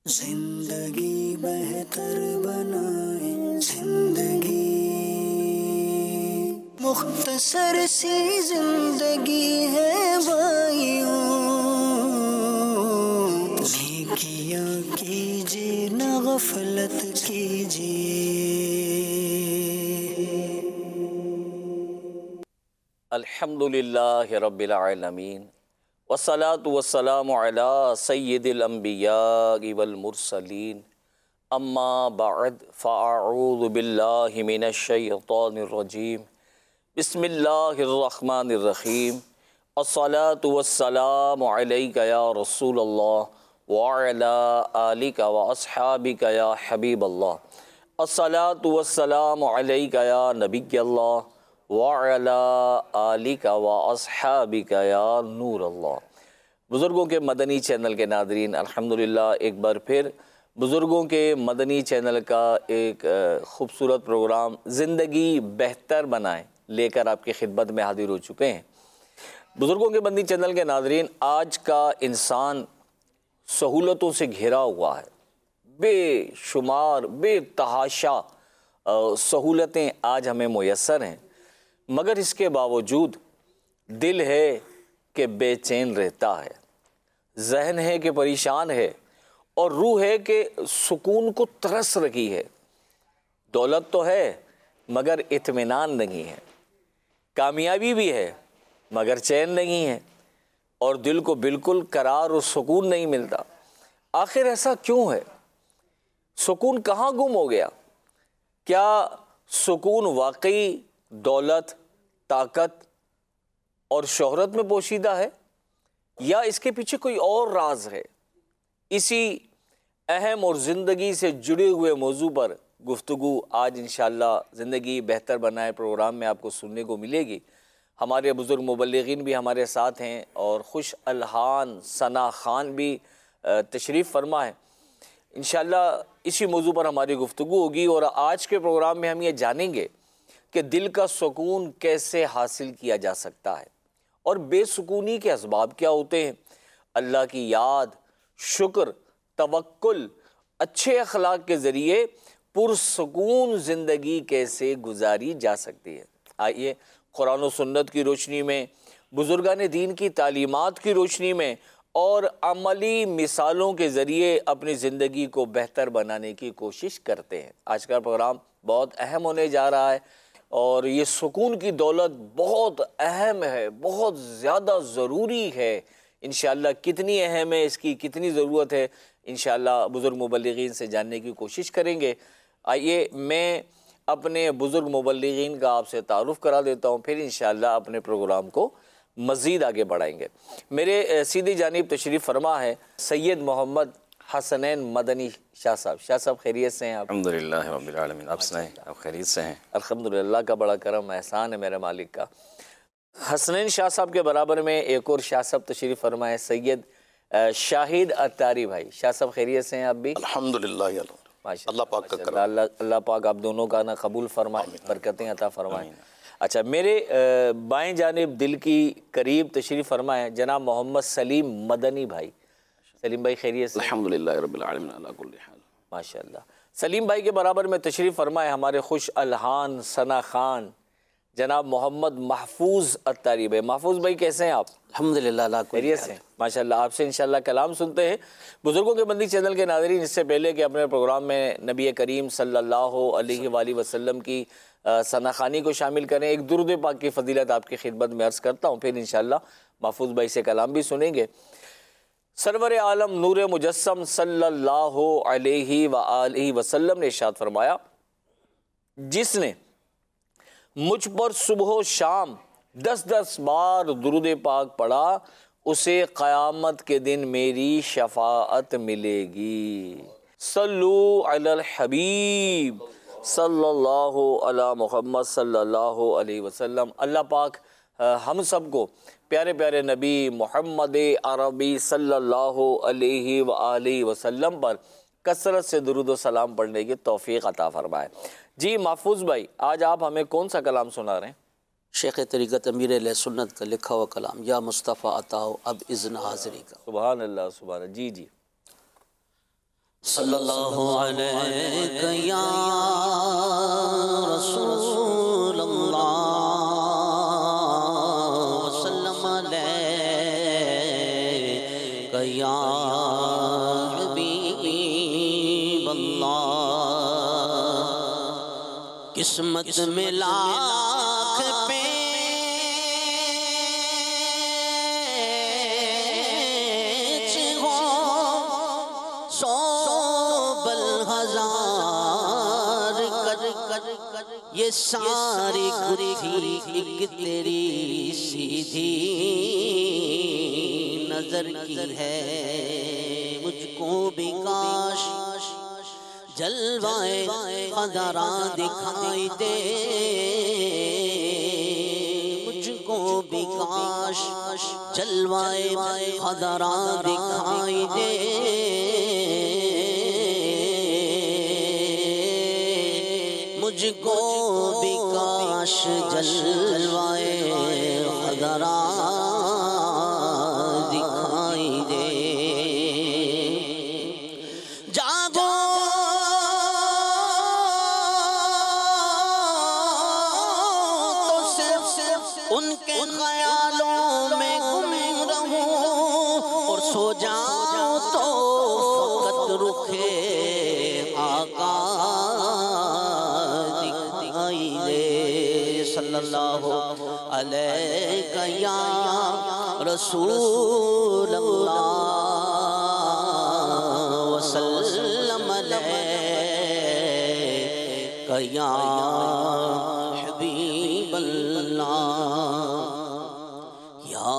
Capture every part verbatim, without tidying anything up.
زندگی بہتر بنائے زندگی، مختصر سی زندگی ہے بھائیوں، نیکیاں کیجیے نہ غفلت کیجیے۔ الحمدللہ رب العالمین، والصلاة والسلام علی سید الانبیاء والمرسلین، اما بعد فاعوذ باللہ من الشیطان الرجیم، بسم اللہ الرحمن الرحیم، الصلاة والسلام علیک یا رسول اللہ وعلی آلک واصحابک یا حبیب اللہ، الصلاة والسلام علیک یا نبی اللہ وَعَلَىٰ آلِكَ وَأَصْحَابِكَ یا نور اللہ۔ بزرگوں کے مدنی چینل کے ناظرین، الحمدللہ ایک بار پھر بزرگوں کے مدنی چینل کا ایک خوبصورت پروگرام زندگی بہتر بنائیں لے کر آپ کی خدمت میں حاضر ہو چکے ہیں۔ بزرگوں کے مدنی چینل کے ناظرین، آج کا انسان سہولتوں سے گھرا ہوا ہے، بے شمار بے تحاشا سہولتیں آج ہمیں میسر ہیں، مگر اس کے باوجود دل ہے کہ بے چین رہتا ہے، ذہن ہے کہ پریشان ہے، اور روح ہے کہ سکون کو ترس رکھی ہے۔ دولت تو ہے مگر اطمینان نہیں ہے، کامیابی بھی ہے مگر چین نہیں ہے، اور دل کو بالکل قرار اور سکون نہیں ملتا۔ آخر ایسا کیوں ہے؟ سکون کہاں گم ہو گیا؟ کیا سکون واقعی دولت، طاقت اور شہرت میں پوشیدہ ہے، یا اس کے پیچھے کوئی اور راز ہے؟ اسی اہم اور زندگی سے جڑے ہوئے موضوع پر گفتگو آج انشاءاللہ زندگی بہتر بنائے پروگرام میں آپ کو سننے کو ملے گی۔ ہمارے بزرگ مبلغین بھی ہمارے ساتھ ہیں، اور خوش الحان ثنا خان بھی تشریف فرما ہے۔ انشاءاللہ اسی موضوع پر ہماری گفتگو ہوگی، اور آج کے پروگرام میں ہم یہ جانیں گے کہ دل کا سکون کیسے حاصل کیا جا سکتا ہے، اور بے سکونی کے اسباب کیا ہوتے ہیں، اللہ کی یاد، شکر، توکل، اچھے اخلاق کے ذریعے پرسکون زندگی کیسے گزاری جا سکتی ہے۔ آئیے قرآن و سنت کی روشنی میں، بزرگان دین کی تعلیمات کی روشنی میں، اور عملی مثالوں کے ذریعے اپنی زندگی کو بہتر بنانے کی کوشش کرتے ہیں۔ آج کا پروگرام بہت اہم ہونے جا رہا ہے، اور یہ سکون کی دولت بہت اہم ہے، بہت زیادہ ضروری ہے۔ انشاءاللہ کتنی اہم ہے، اس کی کتنی ضرورت ہے، انشاءاللہ بزرگ مبلغین سے جاننے کی کوشش کریں گے۔ آئیے میں اپنے بزرگ مبلغین کا آپ سے تعارف کرا دیتا ہوں، پھر انشاءاللہ اپنے پروگرام کو مزید آگے بڑھائیں گے۔ میرے سیدھی جانب تشریف فرما ہے سید محمد حسنین مدنی شاہ صاحب۔ شاہ صاحب خیریت سے ہیں آپ؟ الحمدللہ رب العالمین، آپ سنائیں، آپ خیریت سے ہیں؟ الحمدللہ کا بڑا کرم احسان ہے میرے مالک کا۔ حسنین شاہ صاحب کے برابر میں ایک اور شاہ صاحب تشریف فرمائے، سید شاہد اتاری بھائی۔ شاہ صاحب خیریت سے ہیں آپ بھی؟ الحمدللہ اللہ پاک کا کرم، اللہ اللہ پاک آپ دونوں کا نا قبول فرمائے، برکتیں عطا فرمائے۔ اچھا، میرے بائیں جانب دل کی قریب تشریف فرمائے جناب محمد سلیم مدنی بھائی۔ سلیم بھائی خیریت سے؟ الحمدللہ رب العالمین علی کل حال۔ ماشاءاللہ۔ سلیم بھائی کے برابر میں تشریف فرمائے ہمارے خوش الحان ثنا خان جناب محمد محفوظ اتاری بھائی۔ محفوظ بھائی کیسے ہیں آپ؟ الحمدللہ اللہ کو خیریت سے؟ ماشاءاللہ۔ آپ سے انشاءاللہ کلام سنتے ہیں۔ بزرگوں کے مدنی چینل کے ناظرین، اس سے پہلے کہ اپنے پروگرام میں نبی کریم صلی اللہ علیہ وآلہ وسلم کی ثنا خوانی کو شامل کریں، ایک درود پاک کی فضیلت آپ کی خدمت میں عرض کرتا ہوں، پھر انشاءاللہ محفوظ بھائی سے کلام بھی سنیں گے۔ سرور عالم نور مجسم صلی اللہ علیہ وآلہ وسلم نے ارشاد فرمایا، جس نے مجھ پر صبح و شام دس دس بار درود پاک پڑھا، اسے قیامت کے دن میری شفاعت ملے گی۔ صلو علی الحبیب صلی اللہ علی محمد صلی اللہ علیہ وسلم۔ اللہ پاک ہم سب کو پیارے پیارے نبی محمد عربی صلی اللہ علیہ وآلہ وسلم پر کثرت سے درود و سلام پڑھنے کی توفیق عطا فرمائے۔ جی محفوظ بھائی، آج آپ ہمیں کون سا کلام سنا رہے ہیں؟ شیخ طریقت امیر علیہ سنت کا لکھا ہوا کلام، یا مصطفیٰ عطاؤ اب اذن حاضری کا۔ سبحان اللہ سبحان اللہ۔ جی جی۔ صلی اللہ علیہ یا رسول اللہ وسلم علیہ یا حبیب اللہ قسمت میں لاکھ پیچ ہو سو بل ہزار کر کر یہ ساری گتھی ایک تیری سیدھی نظر کی ہے مجھ کو بھی کاش جلوائے قدرہ دکھائی دے مجھ کو بھی کاش جلوائے قدرہ دکھائی دے مجھ کو بھی کاش جلوائے قدرہ دکھائی دے جاگو ان کے خیالوں میں گم رہوں اور سو جاؤں تو فقط رخے آقا دکھائی دے صلی اللہ علیہ یا رسول اللہ وسلم علیہ یا حبیب اللہ یا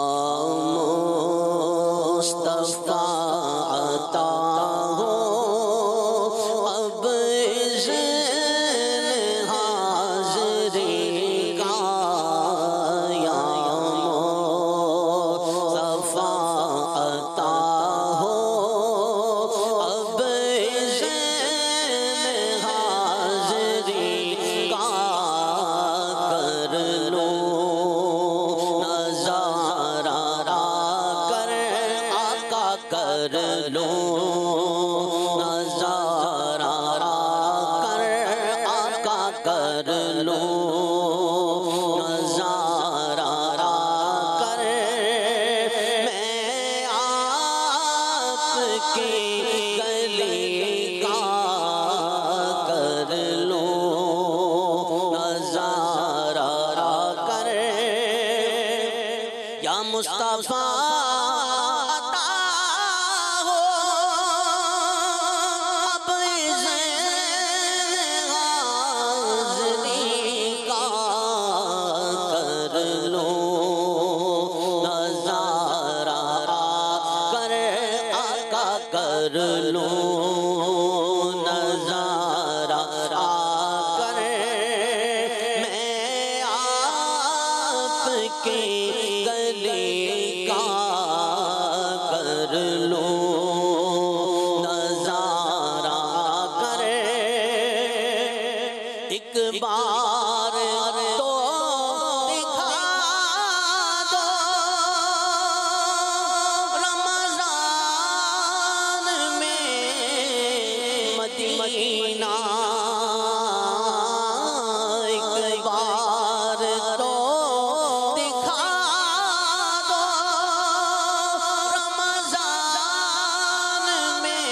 مصطفیٰ عطا ہو اب ذہن حاضری کا یا مصطفیٰ عطا ہو اب ذہن حاضری کا کر لو نظارہ کر آقا کر لو نظارہ کر آقا کر لو نظارہ کر میں آپ کی گلی کا کر لو نظارہ کر یا مصطفیٰ عطا ہو اب ذہن حاضری کا کر لو نظارہ کر آقا کر لو نظارہ کر میں آپ کی گلی کا کر لو نظارہ کر ایک بار تو دکھا دو رمضان میں مدینہ ایک بار تو دکھا دو رمضان میں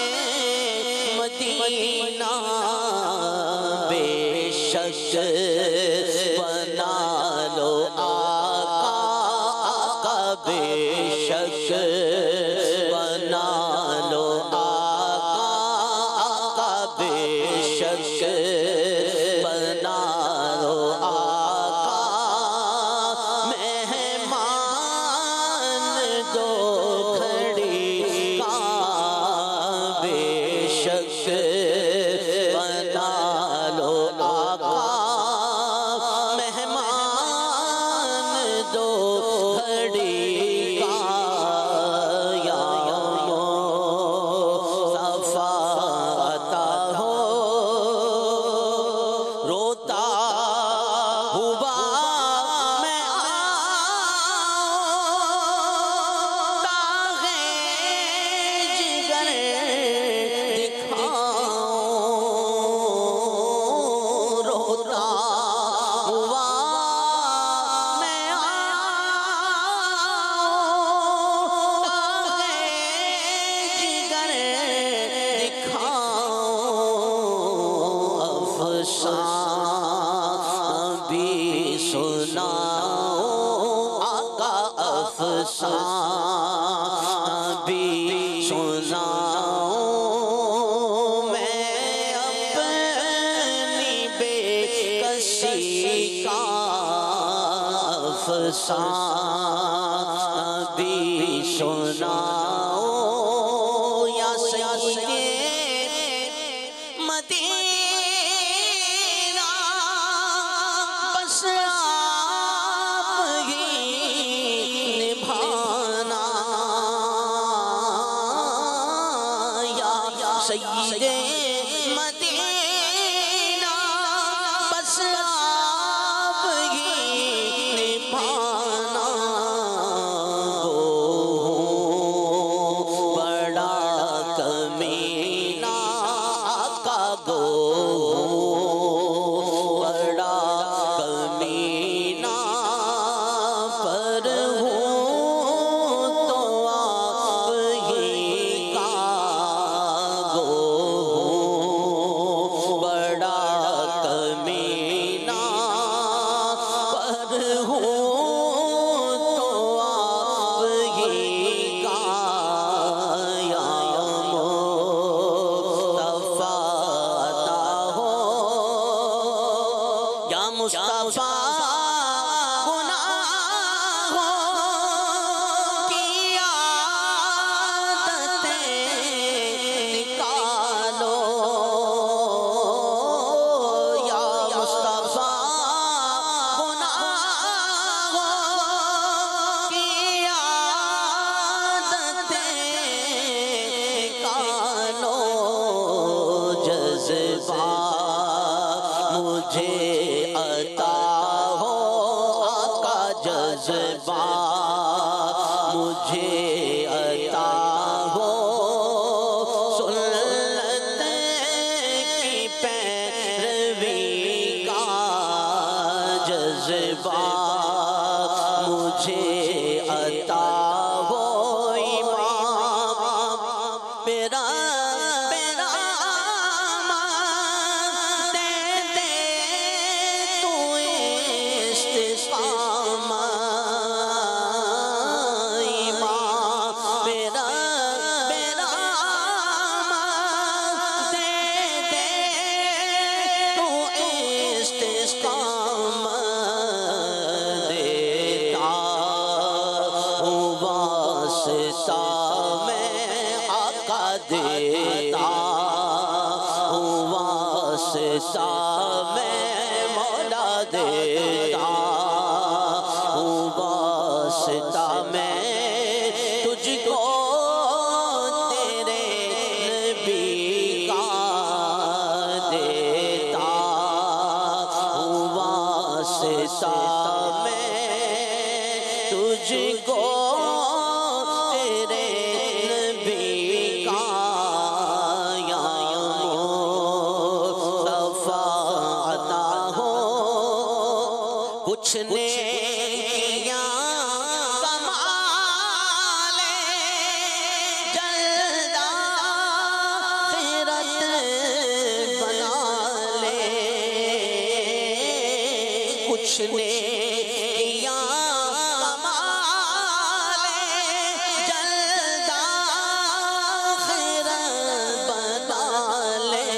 مدینہ بے شک بنا لو آقا آقا بے شک بنا لو آقا آقا بے شک بنا لو آقا مہمان دو کھڑی کا بے شک بنا لو آقا مہمان دو کھڑی کا یا صفا عطا ہو افسانہ بھی سناؤں میں اپنی بے کسی کا افسانہ بھی سناؤں یا سیدی مدینہ بس آپ ہی نبھانا یا سیدی مدینہ بس آپ ہی نبھانا بڑا کمینہ آقا گو بڑا کمینہ پر ہوں تو آپ ہی کا گو بڑا کمینہ پر ہوں تو آپ ہی کا یا مصطفیٰ گناہوں کی عادتیں نکالو یا مصطفیٰ گناہوں کی عادتیں نکالو جذبات مجھے عطا ہو آقا جذبات مجھے عطا ہو سنت کی پیروی کا جذبات مجھے عطا ہو امام میرا دیتا ہوں واسطہ میں مولا دیتا ہوں واسطہ میں تجھ کو تیرے نبی کا دیتا ہوں واسطہ میں تجھ کو کچھ نیکیاں کمال جلد آخرت بنا لے کچھ نیکیاں کمال جلد آخرت بنا لے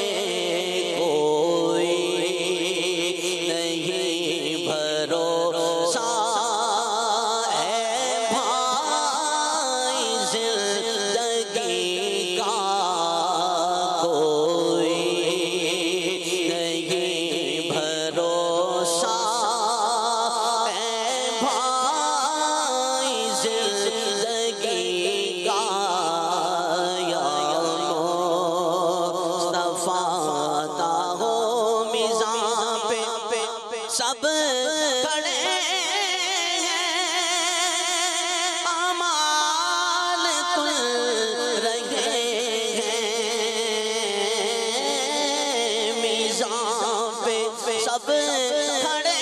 سب کھڑے اعمال تل رہے ہیں میزان پہ سب کھڑے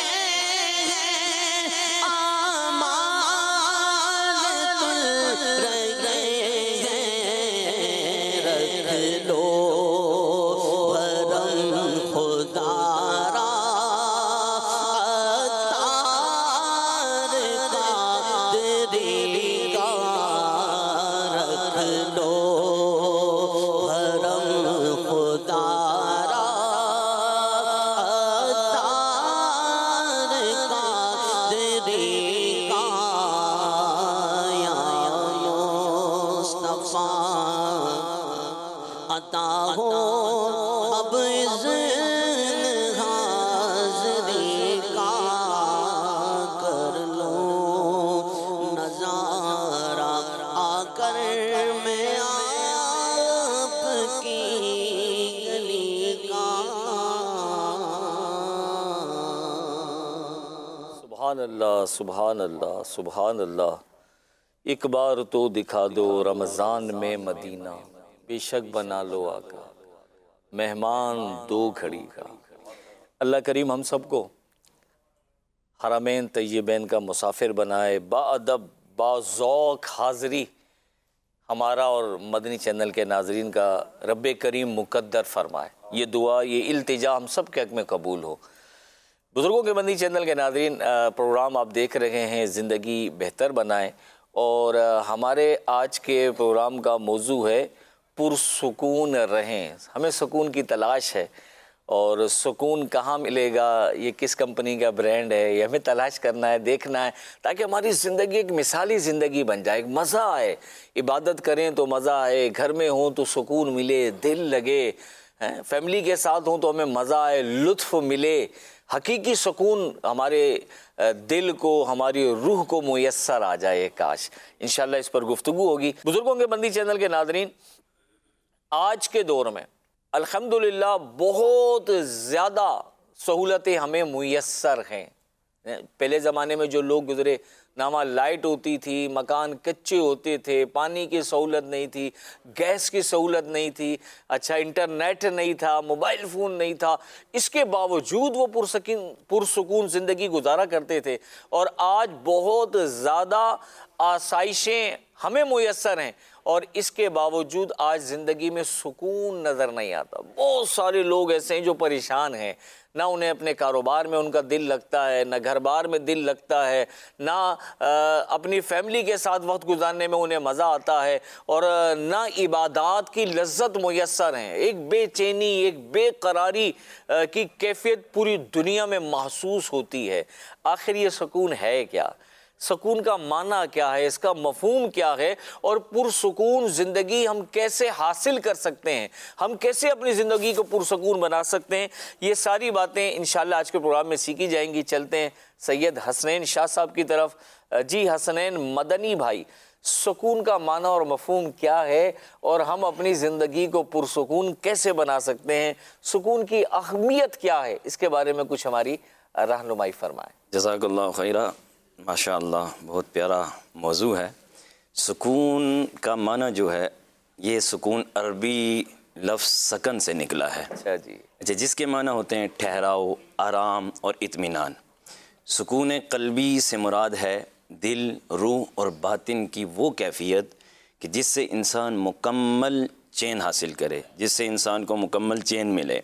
اعمال تل رہے ہیں رکھ لو بھرم خدا عطا ہو اب اذن حاضری کا کر لو نظارہ آ کر میں آپ کی گلی کا۔ سبحان اللہ سبحان اللہ سبحان اللہ۔ ایک بار تو دکھا دو رمضان میں مدینہ، بے شک بنا لو آقا مہمان دو گھڑی کا۔ اللہ کریم ہم سب کو حرمین طیبین کا مسافر بنائے، با ادب با ذوق حاضری ہمارا اور مدنی چینل کے ناظرین کا رب کریم مقدر فرمائے۔ یہ دعا یہ التجا ہم سب کے حق میں قبول ہو۔ بزرگوں کے مدنی چینل کے ناظرین، پروگرام آپ دیکھ رہے ہیں زندگی بہتر بنائیں، اور ہمارے آج کے پروگرام کا موضوع ہے پرسکون رہیں۔ ہمیں سکون کی تلاش ہے، اور سکون کہاں ملے گا، یہ کس کمپنی کا برانڈ ہے، یہ ہمیں تلاش کرنا ہے، دیکھنا ہے، تاکہ ہماری زندگی ایک مثالی زندگی بن جائے، ایک مزہ آئے، عبادت کریں تو مزہ آئے، گھر میں ہوں تو سکون ملے، دل لگے، فیملی کے ساتھ ہوں تو ہمیں مزہ آئے، لطف ملے، حقیقی سکون ہمارے دل کو ہماری روح کو میسر آ جائے۔ کاش انشاءاللہ اس پر گفتگو ہوگی۔ بزرگوں کے مدنی چینل کے ناظرین، آج کے دور میں الحمدللہ بہت زیادہ سہولتیں ہمیں میسر ہیں۔ پہلے زمانے میں جو لوگ گزرے، نہ وہاں لائٹ ہوتی تھی، مکان کچے ہوتے تھے، پانی کی سہولت نہیں تھی، گیس کی سہولت نہیں تھی، اچھا انٹرنیٹ نہیں تھا، موبائل فون نہیں تھا، اس کے باوجود وہ پرسکون پرسکون زندگی گزارا کرتے تھے۔ اور آج بہت زیادہ آسائشیں ہمیں میسر ہیں، اور اس کے باوجود آج زندگی میں سکون نظر نہیں آتا۔ بہت سارے لوگ ایسے ہیں جو پریشان ہیں، نہ انہیں اپنے کاروبار میں ان کا دل لگتا ہے، نہ گھر بار میں دل لگتا ہے، نہ اپنی فیملی کے ساتھ وقت گزارنے میں انہیں مزہ آتا ہے، اور نہ عبادات کی لذت میسر ہیں۔ ایک بے چینی، ایک بے قراری کی کیفیت پوری دنیا میں محسوس ہوتی ہے۔ آخر یہ سکون ہے کیا؟ سکون کا معنی کیا ہے؟ اس کا مفہوم کیا ہے؟ اور پرسکون زندگی ہم کیسے حاصل کر سکتے ہیں؟ ہم کیسے اپنی زندگی کو پرسکون بنا سکتے ہیں؟ یہ ساری باتیں انشاءاللہ آج کے پروگرام میں سیکھی جائیں گی۔ چلتے ہیں سید حسنین شاہ صاحب کی طرف۔ جی حسنین مدنی بھائی، سکون کا معنی اور مفہوم کیا ہے، اور ہم اپنی زندگی کو پرسکون کیسے بنا سکتے ہیں؟ سکون کی اہمیت کیا ہے؟ اس کے بارے میں کچھ ہماری رہنمائی فرمائیں۔ جزاک اللہ خیرہ۔ ماشاء اللہ بہت پیارا موضوع ہے۔ سکون کا معنی جو ہے، یہ سکون عربی لفظ سکن سے نکلا ہے۔ اچھا جی۔ اچھا، جس کے معنی ہوتے ہیں ٹھہراؤ، آرام اور اطمینان۔ سکون قلبی سے مراد ہے دل، روح اور باطن کی وہ کیفیت کہ جس سے انسان مکمل چین حاصل کرے، جس سے انسان کو مکمل چین ملے،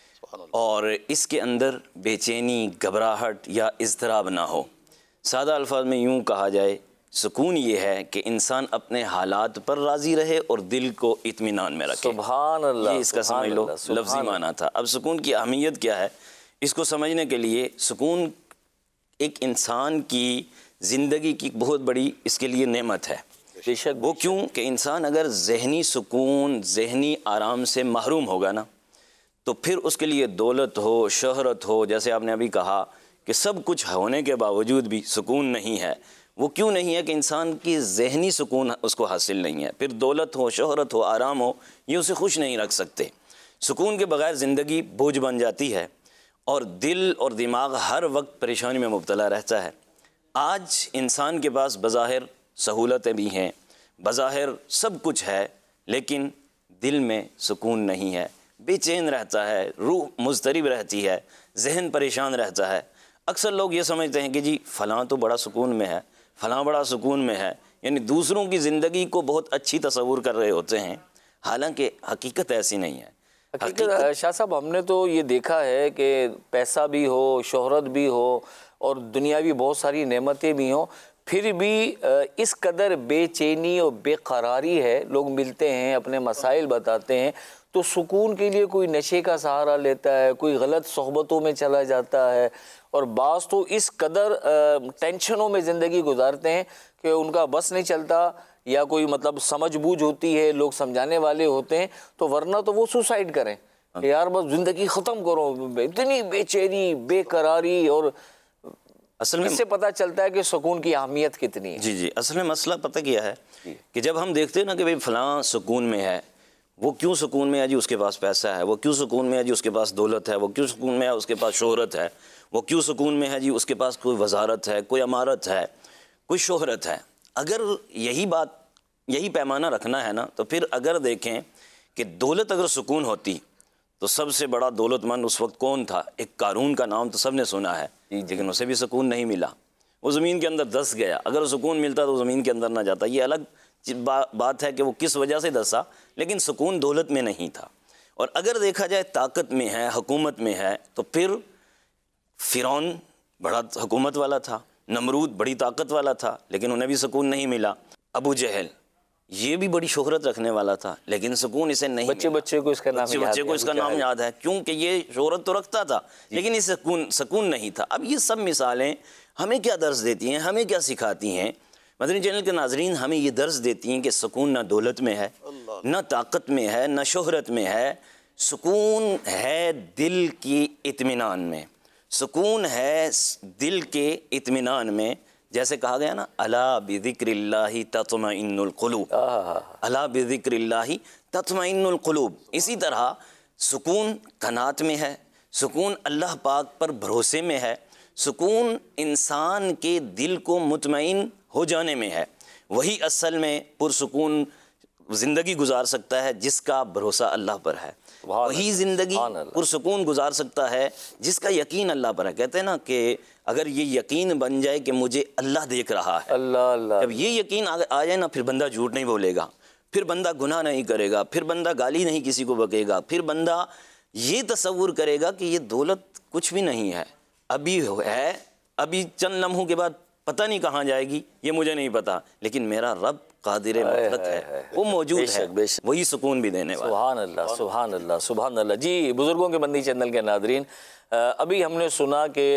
اور اس کے اندر بے چینی، گھبراہٹ یا اضطراب نہ ہو۔ سادہ الفاظ میں یوں کہا جائے، سکون یہ ہے کہ انسان اپنے حالات پر راضی رہے اور دل کو اطمینان میں رکھے۔ سبحان اللہ، یہ اس کا سمجھ لو لفظی معنی تھا۔ اب سکون کی اہمیت کیا ہے، اس کو سمجھنے کے لیے سکون ایک انسان کی زندگی کی بہت بڑی اس کے لیے نعمت ہے۔ بے شک۔ وہ کیوں کہ انسان اگر ذہنی سکون، ذہنی آرام سے محروم ہوگا نا، تو پھر اس کے لیے دولت ہو، شہرت ہو، جیسے آپ نے ابھی کہا کہ سب کچھ ہونے کے باوجود بھی سکون نہیں ہے۔ وہ کیوں نہیں ہے کہ انسان کی ذہنی سکون اس کو حاصل نہیں ہے۔ پھر دولت ہو، شہرت ہو، آرام ہو، یہ اسے خوش نہیں رکھ سکتے۔ سکون کے بغیر زندگی بوجھ بن جاتی ہے، اور دل اور دماغ ہر وقت پریشانی میں مبتلا رہتا ہے۔ آج انسان کے پاس بظاہر سہولتیں بھی ہیں، بظاہر سب کچھ ہے، لیکن دل میں سکون نہیں ہے، بے چین رہتا ہے، روح مضطرب رہتی ہے، ذہن پریشان رہتا ہے۔ اکثر لوگ یہ سمجھتے ہیں کہ جی فلاں تو بڑا سکون میں ہے، فلاں بڑا سکون میں ہے، یعنی دوسروں کی زندگی کو بہت اچھی تصور کر رہے ہوتے ہیں، حالانکہ حقیقت ایسی نہیں ہے۔ حقیقت شاہ صاحب، ہم نے تو یہ دیکھا ہے کہ پیسہ بھی ہو، شہرت بھی ہو، اور دنیاوی بہت ساری نعمتیں بھی ہوں، پھر بھی اس قدر بے چینی اور بے قراری ہے۔ لوگ ملتے ہیں، اپنے مسائل بتاتے ہیں، تو سکون کے لیے کوئی نشے کا سہارا لیتا ہے، کوئی غلط صحبتوں میں چلا جاتا ہے، اور بعض تو اس قدر ٹینشنوں میں زندگی گزارتے ہیں کہ ان کا بس نہیں چلتا یا کوئی مطلب سمجھ بوجھ ہوتی ہے، لوگ سمجھانے والے ہوتے ہیں، تو ورنہ تو وہ سوسائڈ کریں کہ یار بس زندگی ختم کرو، اتنی بے چینی، بے قراری، اور اصل میں اس سے پتہ چلتا ہے کہ سکون کی اہمیت کتنی ہے۔ جی جی اصل میں مسئلہ پتہ کیا ہے کہ جب ہم دیکھتے ہیں نا کہ بھئی فلاں سکون میں ہے، وہ کیوں سکون میں ہے؟ جی اس کے پاس پیسہ ہے۔ وہ کیوں سکون میں ہے؟ جی اس کے پاس دولت ہے۔ وہ کیوں سکون میں ہے؟ اس کے پاس شہرت ہے۔ وہ کیوں سکون میں ہے؟ جی اس کے پاس کوئی وزارت ہے، کوئی امارت ہے، کوئی شہرت ہے۔ اگر یہی بات، یہی پیمانہ رکھنا ہے نا، تو پھر اگر دیکھیں کہ دولت اگر سکون ہوتی تو سب سے بڑا دولت مند اس وقت کون تھا؟ ایک قارون کا نام تو سب نے سنا ہے، لیکن اسے بھی سکون نہیں ملا، وہ زمین کے اندر دس گیا۔ اگر سکون ملتا تو زمین کے اندر نہ جاتا۔ یہ الگ بات ہے کہ وہ کس وجہ سے دسا، لیکن سکون دولت میں نہیں تھا۔ اور اگر دیکھا جائے طاقت میں ہے، حکومت میں ہے، تو پھر فرعون بڑا حکومت والا تھا، نمرود بڑی طاقت والا تھا، لیکن انہیں بھی سکون نہیں ملا۔ ابو جہل یہ بھی بڑی شہرت رکھنے والا تھا، لیکن سکون اسے نہیں بچے ملا۔ بچے کو اس کا نام بچے بچے کو اس کا نام یاد ہے، کیونکہ یہ شہرت تو رکھتا تھا لیکن اس سکون سکون نہیں تھا۔ اب یہ سب مثالیں ہمیں کیا درس دیتی ہیں، ہمیں کیا سکھاتی ہیں؟ مدنی چینل کے ناظرین، ہمیں یہ درس دیتی ہیں کہ سکون نہ دولت میں ہے، نہ طاقت میں ہے، نہ شہرت میں ہے۔ سکون ہے دل کی اطمینان میں، سکون ہے دل کے اطمینان میں۔ جیسے کہا گیا نا، الا بذکر اللہ تطمئن القلوب، الا بذکر اللہ تطمئن القلوب۔ اسی طرح سکون قناعت میں ہے، سکون اللہ پاک پر بھروسے میں ہے، سکون انسان کے دل کو مطمئن ہو جانے میں ہے۔ وہی اصل میں پرسکون زندگی گزار سکتا ہے جس کا بھروسہ اللہ پر ہے، وہی زندگی پرسکون گزار سکتا ہے جس کا یقین اللہ پر ہے۔ کہتے ہیں نا کہ اگر یہ یقین بن جائے کہ مجھے اللہ دیکھ رہا ہے، اللہ اللہ، جب یہ یقین آ جائے نا، پھر بندہ جھوٹ نہیں بولے گا، پھر بندہ گناہ نہیں کرے گا، پھر بندہ گالی نہیں کسی کو بکے گا، پھر بندہ یہ تصور کرے گا کہ یہ دولت کچھ بھی نہیں ہے، ابھی ہے، ابھی چند لمحوں کے بعد پتہ نہیں کہاں جائے گی، یہ مجھے نہیں پتا، لیکن میرا رب قادر مطلق ہے، وہ موجود ہے، وہی سکون بھی دینے والا۔ سبحان اللہ، سبحان اللہ، سبحان اللہ۔ جی بزرگوں کے مدنی چینل کے ناظرین، ابھی ہم نے سنا کہ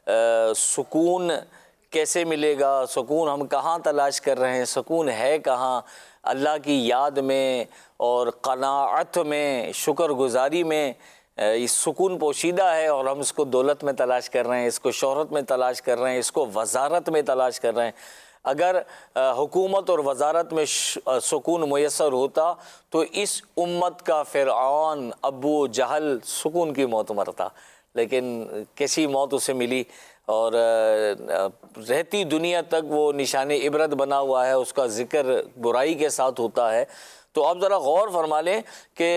سکون کیسے ملے گا، سکون ہم کہاں تلاش کر رہے ہیں، سکون ہے کہاں؟ اللہ کی یاد میں اور قناعت میں، شکر گزاری میں یہ سکون پوشیدہ ہے، اور ہم اس کو دولت میں تلاش کر رہے ہیں، اس کو شہرت میں تلاش کر رہے ہیں، اس کو وزارت میں تلاش کر رہے ہیں۔ اگر حکومت اور وزارت میں سکون میسر ہوتا تو اس امت کا فرعون ابو جہل سکون کی موت مرتا، لیکن کیسی موت اسے ملی، اور رہتی دنیا تک وہ نشان عبرت بنا ہوا ہے، اس کا ذکر برائی کے ساتھ ہوتا ہے۔ تو آپ ذرا غور فرما لیں کہ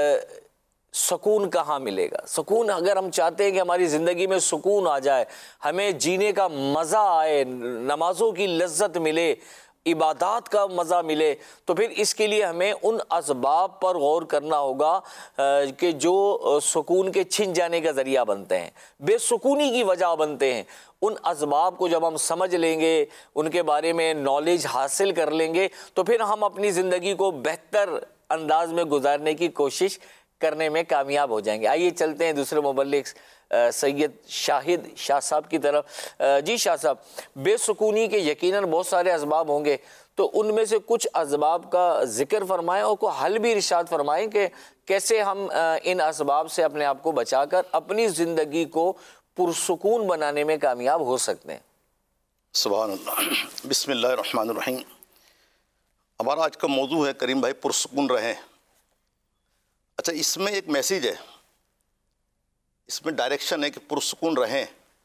سکون کہاں ملے گا؟ سکون اگر ہم چاہتے ہیں کہ ہماری زندگی میں سکون آ جائے، ہمیں جینے کا مزہ آئے، نمازوں کی لذت ملے، عبادات کا مزہ ملے، تو پھر اس کے لیے ہمیں ان اسباب پر غور کرنا ہوگا کہ جو سکون کے چھن جانے کا ذریعہ بنتے ہیں، بے سکونی کی وجہ بنتے ہیں۔ ان اسباب کو جب ہم سمجھ لیں گے، ان کے بارے میں نالج حاصل کر لیں گے، تو پھر ہم اپنی زندگی کو بہتر انداز میں گزارنے کی کوشش کرنے میں کامیاب ہو جائیں گے۔ آئیے چلتے ہیں دوسرے مبلغ سید شاہد شاہ صاحب کی طرف۔ جی شاہ صاحب، بے سکونی کے یقیناً بہت سارے اسباب ہوں گے، تو ان میں سے کچھ اسباب کا ذکر فرمائیں اور کو حل بھی ارشاد فرمائیں کہ کیسے ہم ان اسباب سے اپنے آپ کو بچا کر اپنی زندگی کو پرسکون بنانے میں کامیاب ہو سکتے ہیں۔ سبحان اللہ، بسم اللہ الرحمن الرحیم۔ ہمارا آج کا موضوع ہے کریم بھائی پرسکون رہیں۔ اچھا، اس میں ایک میسیج ہے، اس میں ڈائریکشن ہے کہ پرسکون رہیں۔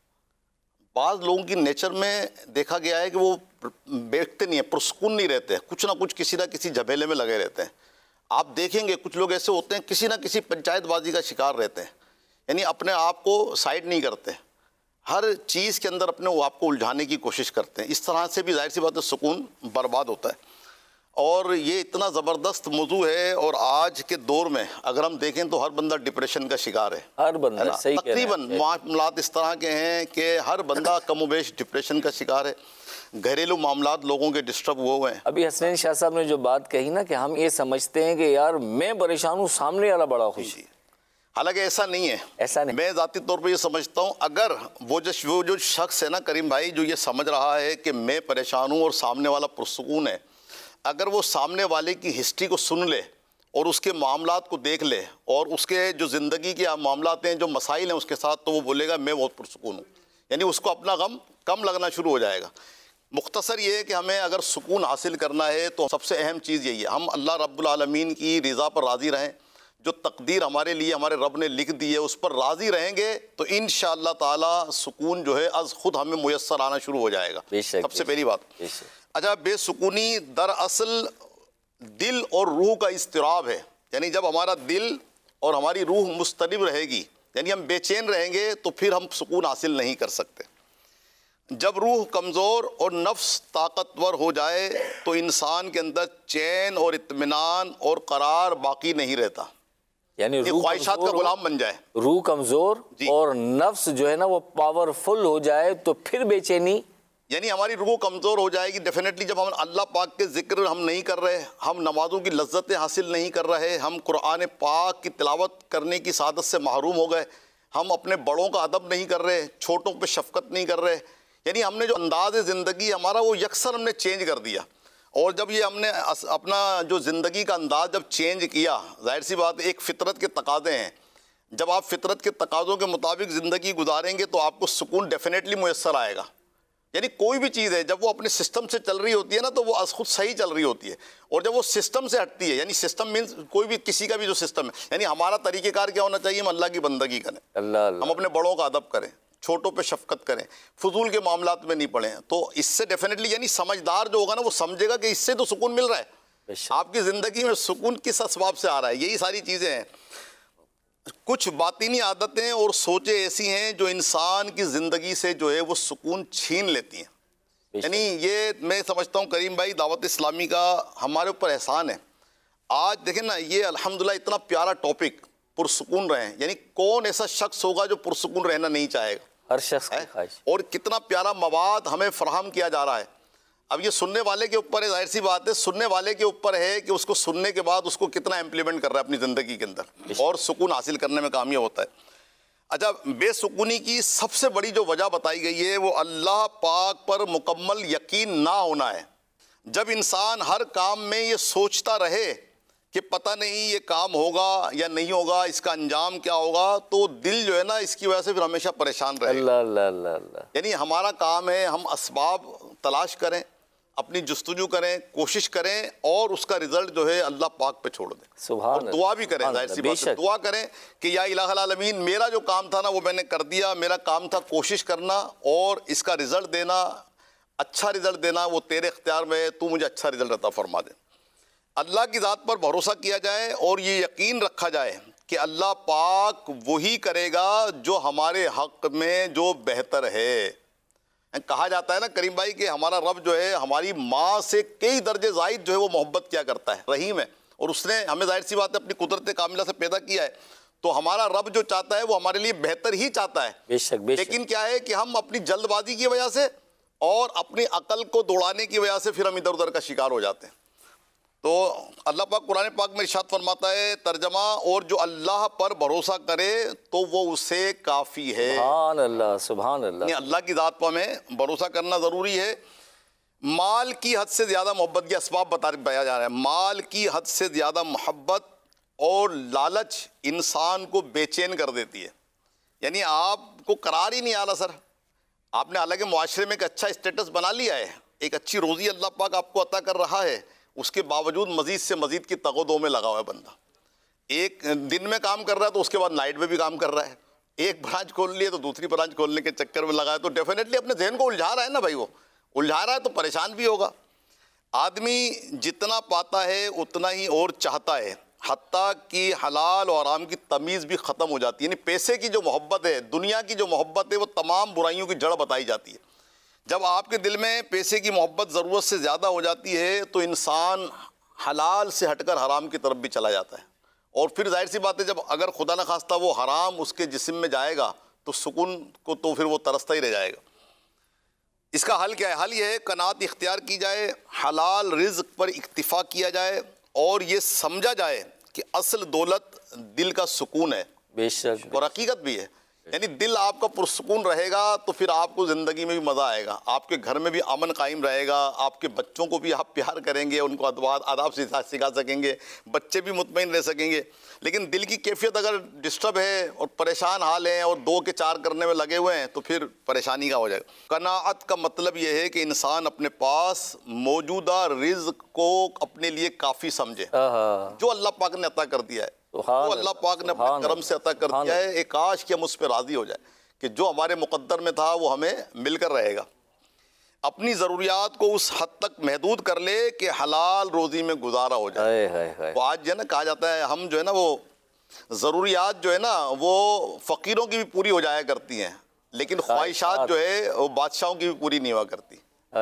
بعض لوگوں کی نیچر میں دیکھا گیا ہے کہ وہ بیٹھتے نہیں ہیں، پرسکون نہیں رہتے، کچھ نہ کچھ کسی نہ کسی جھمیلے میں لگے رہتے ہیں۔ آپ دیکھیں گے کچھ لوگ ایسے ہوتے ہیں کسی نہ کسی پنچایت بازی کا شکار رہتے ہیں، یعنی اپنے آپ کو سائڈ نہیں کرتے، ہر چیز کے اندر اپنے آپ کو الجھانے کی کوشش کرتے ہیں۔ اس طرح سے بھی ظاہر سی بات ہے سکون برباد ہوتا ہے، اور یہ اتنا زبردست موضوع ہے۔ اور آج کے دور میں اگر ہم دیکھیں تو ہر بندہ ڈپریشن کا شکار ہے، ہر بندہ صحیح کہہ رہے ہیں۔ تقریباً معاملات اس طرح کے ہیں کہ ہر بندہ کم و بیش ڈپریشن کا شکار ہے، گھریلو معاملات لوگوں کے ڈسٹرب ہوئے ہوئے ہیں۔ ابھی حسنین شاہ صاحب نے جو بات کہی نا کہ ہم یہ سمجھتے ہیں کہ یار میں پریشان ہوں، سامنے والا بڑا خوش ہے، حالانکہ ایسا نہیں ہے، ایسا نہیں۔ میں ذاتی طور پر یہ سمجھتا ہوں اگر وہ جو وہ جو شخص ہے نا کریم بھائی، جو یہ سمجھ رہا ہے کہ میں پریشان ہوں اور سامنے والا پرسکون ہے، اگر وہ سامنے والے کی ہسٹری کو سن لے اور اس کے معاملات کو دیکھ لے اور اس کے جو زندگی کے معاملات ہیں جو مسائل ہیں اس کے ساتھ، تو وہ بولے گا میں بہت پرسکون ہوں، یعنی اس کو اپنا غم کم لگنا شروع ہو جائے گا۔ مختصر یہ ہے کہ ہمیں اگر سکون حاصل کرنا ہے تو سب سے اہم چیز یہی ہے، ہم اللہ رب العالمین کی رضا پر راضی رہیں، جو تقدیر ہمارے لیے ہمارے رب نے لکھ دی ہے اس پر راضی رہیں گے تو انشاءاللہ تعالی سکون جو ہے از خود ہمیں میسر آنا شروع ہو جائے گا۔ سب سے پہلی بات۔ اچھا، بے سکونی دراصل دل اور روح کا اضطراب ہے، یعنی جب ہمارا دل اور ہماری روح مضطرب رہے گی، یعنی ہم بے چین رہیں گے تو پھر ہم سکون حاصل نہیں کر سکتے۔ جب روح کمزور اور نفس طاقتور ہو جائے تو انسان کے اندر چین اور اطمینان اور قرار باقی نہیں رہتا، یعنی یہ روح خواہشات کا غلام بن جائے۔ روح کمزور جی۔ اور نفس جو ہے نا وہ پاورفل ہو جائے تو پھر بے چینی، یعنی ہماری روح کمزور ہو جائے گی ڈیفینیٹلی جب ہم اللہ پاک کے ذکر ہم نہیں کر رہے، ہم نمازوں کی لذتیں حاصل نہیں کر رہے، ہم قرآن پاک کی تلاوت کرنے کی سعادت سے محروم ہو گئے، ہم اپنے بڑوں کا ادب نہیں کر رہے، چھوٹوں پہ شفقت نہیں کر رہے، یعنی ہم نے جو انداز زندگی ہمارا وہ یکسر ہم نے چینج کر دیا۔ اور جب یہ ہم نے اپنا جو زندگی کا انداز جب چینج کیا، ظاہر سی بات ایک فطرت کے تقاضے ہیں، جب آپ فطرت کے تقاضوں کے مطابق زندگی گزاریں گے تو آپ کو سکون ڈیفینیٹلی میسر آئے گا۔ یعنی کوئی بھی چیز ہے جب وہ اپنے سسٹم سے چل رہی ہوتی ہے نا تو وہ از خود صحیح چل رہی ہوتی ہے، اور جب وہ سسٹم سے ہٹتی ہے، یعنی سسٹم مینس کوئی بھی کسی کا بھی جو سسٹم ہے، یعنی ہمارا طریقہ کار کیا ہونا چاہیے، ہم اللہ کی بندگی کریں، اللہ اللہ ہم اپنے بڑوں کا ادب کریں، چھوٹوں پہ شفقت کریں، فضول کے معاملات میں نہیں پڑیں، تو اس سے ڈیفینیٹلی یعنی سمجھدار جو ہوگا نا وہ سمجھے گا کہ اس سے تو سکون مل رہا ہے۔ آپ کی زندگی میں سکون کس اسباب سے آ رہا ہے؟ یہی ساری چیزیں ہیں۔ کچھ باطنی عادتیں اور سوچیں ایسی ہیں جو انسان کی زندگی سے جو ہے وہ سکون چھین لیتی ہیں، یعنی یہ میں سمجھتا ہوں کریم بھائی دعوت اسلامی کا ہمارے اوپر احسان ہے۔ آج دیکھیں نا یہ الحمدللہ اتنا پیارا ٹاپک پرسکون رہیں، یعنی کون ایسا شخص ہوگا جو پرسکون رہنا نہیں چاہے گا؟ ہر شخص کی خواہش۔ اور کتنا پیارا مواد ہمیں فراہم کیا جا رہا ہے۔ اب یہ سننے والے کے اوپر ہے، ظاہر سی بات ہے سننے والے کے اوپر ہے کہ اس کو سننے کے بعد اس کو کتنا امپلیمنٹ کر رہا ہے اپنی زندگی کے اندر اور سکون حاصل کرنے میں کامیاب ہوتا ہے۔ اچھا، بے سکونی کی سب سے بڑی جو وجہ بتائی گئی ہے وہ اللہ پاک پر مکمل یقین نہ ہونا ہے۔ جب انسان ہر کام میں یہ سوچتا رہے کہ پتہ نہیں یہ کام ہوگا یا نہیں ہوگا، اس کا انجام کیا ہوگا، تو دل جو ہے نا اس کی وجہ سے پھر ہمیشہ پریشان رہے گا۔ اللہ اللہ اللہ اللہ۔ یعنی ہمارا کام ہے ہم اسباب تلاش کریں، اپنی جستجو کریں، کوشش کریں اور اس کا رزلٹ جو ہے اللہ پاک پہ چھوڑ دیں، سبحان اور اللہ، دعا بھی کریں، سبحان ظاہر سی اللہ، بات ہے بے شک۔ دعا کریں کہ یا الہ العالمین میرا جو کام تھا نا وہ میں نے کر دیا، میرا کام تھا کوشش کرنا اور اس کا رزلٹ دینا، اچھا رزلٹ دینا وہ تیرے اختیار میں ہے، تو مجھے اچھا رزلٹ عطا فرما دے۔ اللہ کی ذات پر بھروسہ کیا جائے اور یہ یقین رکھا جائے کہ اللہ پاک وہی کرے گا جو ہمارے حق میں جو بہتر ہے۔ کہا جاتا ہے نا کریم بھائی کہ ہمارا رب جو ہے ہماری ماں سے کئی درجے زائد جو ہے وہ محبت کیا کرتا ہے، رحیم ہے، اور اس نے ہمیں ظاہر سی بات ہے اپنی قدرت کاملہ سے پیدا کیا ہے، تو ہمارا رب جو چاہتا ہے وہ ہمارے لیے بہتر ہی چاہتا ہے۔ بے شک بے شک۔ لیکن کیا ہے کہ ہم اپنی جلد بازی کی وجہ سے اور اپنی عقل کو دوڑانے کی وجہ سے پھر ہم ادھر ادھر کا شکار ہو جاتے ہیں۔ تو اللہ پاک قرآن پاک میں ارشاد فرماتا ہے ترجمہ، اور جو اللہ پر بھروسہ کرے تو وہ اسے کافی ہے۔ سبحان اللہ سبحان اللہ۔ یعنی اللہ کی ذات پر ہمیں بھروسہ کرنا ضروری ہے۔ مال کی حد سے زیادہ محبت کے اسباب بتایا جا رہا ہے۔ مال کی حد سے زیادہ محبت اور لالچ انسان کو بے چین کر دیتی ہے، یعنی آپ کو قرار ہی نہیں آ رہا۔ سر آپ نے حالانکہ معاشرے میں ایک اچھا اسٹیٹس بنا لیا ہے، ایک اچھی روزی اللہ پاک آپ کو عطا کر رہا ہے، اس کے باوجود مزید سے مزید کی تگ و دو میں لگا ہوا ہے بندہ۔ ایک دن میں کام کر رہا ہے تو اس کے بعد نائٹ میں بھی کام کر رہا ہے، ایک برانچ کھول لیے تو دوسری برانچ کھولنے کے چکر میں لگا ہے، تو ڈیفینیٹلی اپنے ذہن کو الجھا رہا ہے نا بھائی، وہ الجھا رہا ہے تو پریشان بھی ہوگا۔ آدمی جتنا پاتا ہے اتنا ہی اور چاہتا ہے، حتیٰ کہ حلال اور حرام کی تمیز بھی ختم ہو جاتی ہے۔ یعنی پیسے کی جو محبت ہے، دنیا کی جو محبت ہے، وہ تمام برائیوں کی جڑ بتائی جاتی ہے۔ جب آپ کے دل میں پیسے کی محبت ضرورت سے زیادہ ہو جاتی ہے تو انسان حلال سے ہٹ کر حرام کی طرف بھی چلا جاتا ہے، اور پھر ظاہر سی بات ہے جب اگر خدا نخواستہ وہ حرام اس کے جسم میں جائے گا تو سکون کو تو پھر وہ ترستا ہی رہ جائے گا۔ اس کا حل کیا ہے؟ حل یہ ہے قناعت اختیار کی جائے، حلال رزق پر اکتفا کیا جائے، اور یہ سمجھا جائے کہ اصل دولت دل کا سکون ہے، بے شک اور حقیقت بھی ہے۔ یعنی دل آپ کا پرسکون رہے گا تو پھر آپ کو زندگی میں بھی مزہ آئے گا، آپ کے گھر میں بھی امن قائم رہے گا، آپ کے بچوں کو بھی آپ پیار کریں گے، ان کو ادوات آداب سے سکھا سکیں گے، بچے بھی مطمئن رہ سکیں گے۔ لیکن دل کی کیفیت اگر ڈسٹرب ہے اور پریشان حال ہیں اور دو کے چار کرنے میں لگے ہوئے ہیں تو پھر پریشانی کا ہو جائے گا۔ قناعت کا مطلب یہ ہے کہ انسان اپنے پاس موجودہ رزق کو اپنے لیے کافی سمجھے، جو اللہ پاک نے عطا کر دیا ہے، وہ اللہ پاک نے اپنے کرم سے عطا کر دیا ہے، ایک کاش کہ ہم اس پہ راضی ہو جائے کہ جو ہمارے مقدر میں تھا وہ ہمیں مل کر رہے گا۔ اپنی ضروریات کو اس حد تک محدود کر لے کہ حلال روزی میں گزارا ہو جائے۔ وہ آج جو ہے نا کہا جاتا ہے ہم جو ہے نا وہ ضروریات جو ہے نا وہ فقیروں کی بھی پوری ہو جایا کرتی ہیں، لیکن خواہشات جو ہے وہ بادشاہوں کی بھی پوری نہیں ہوا کرتی۔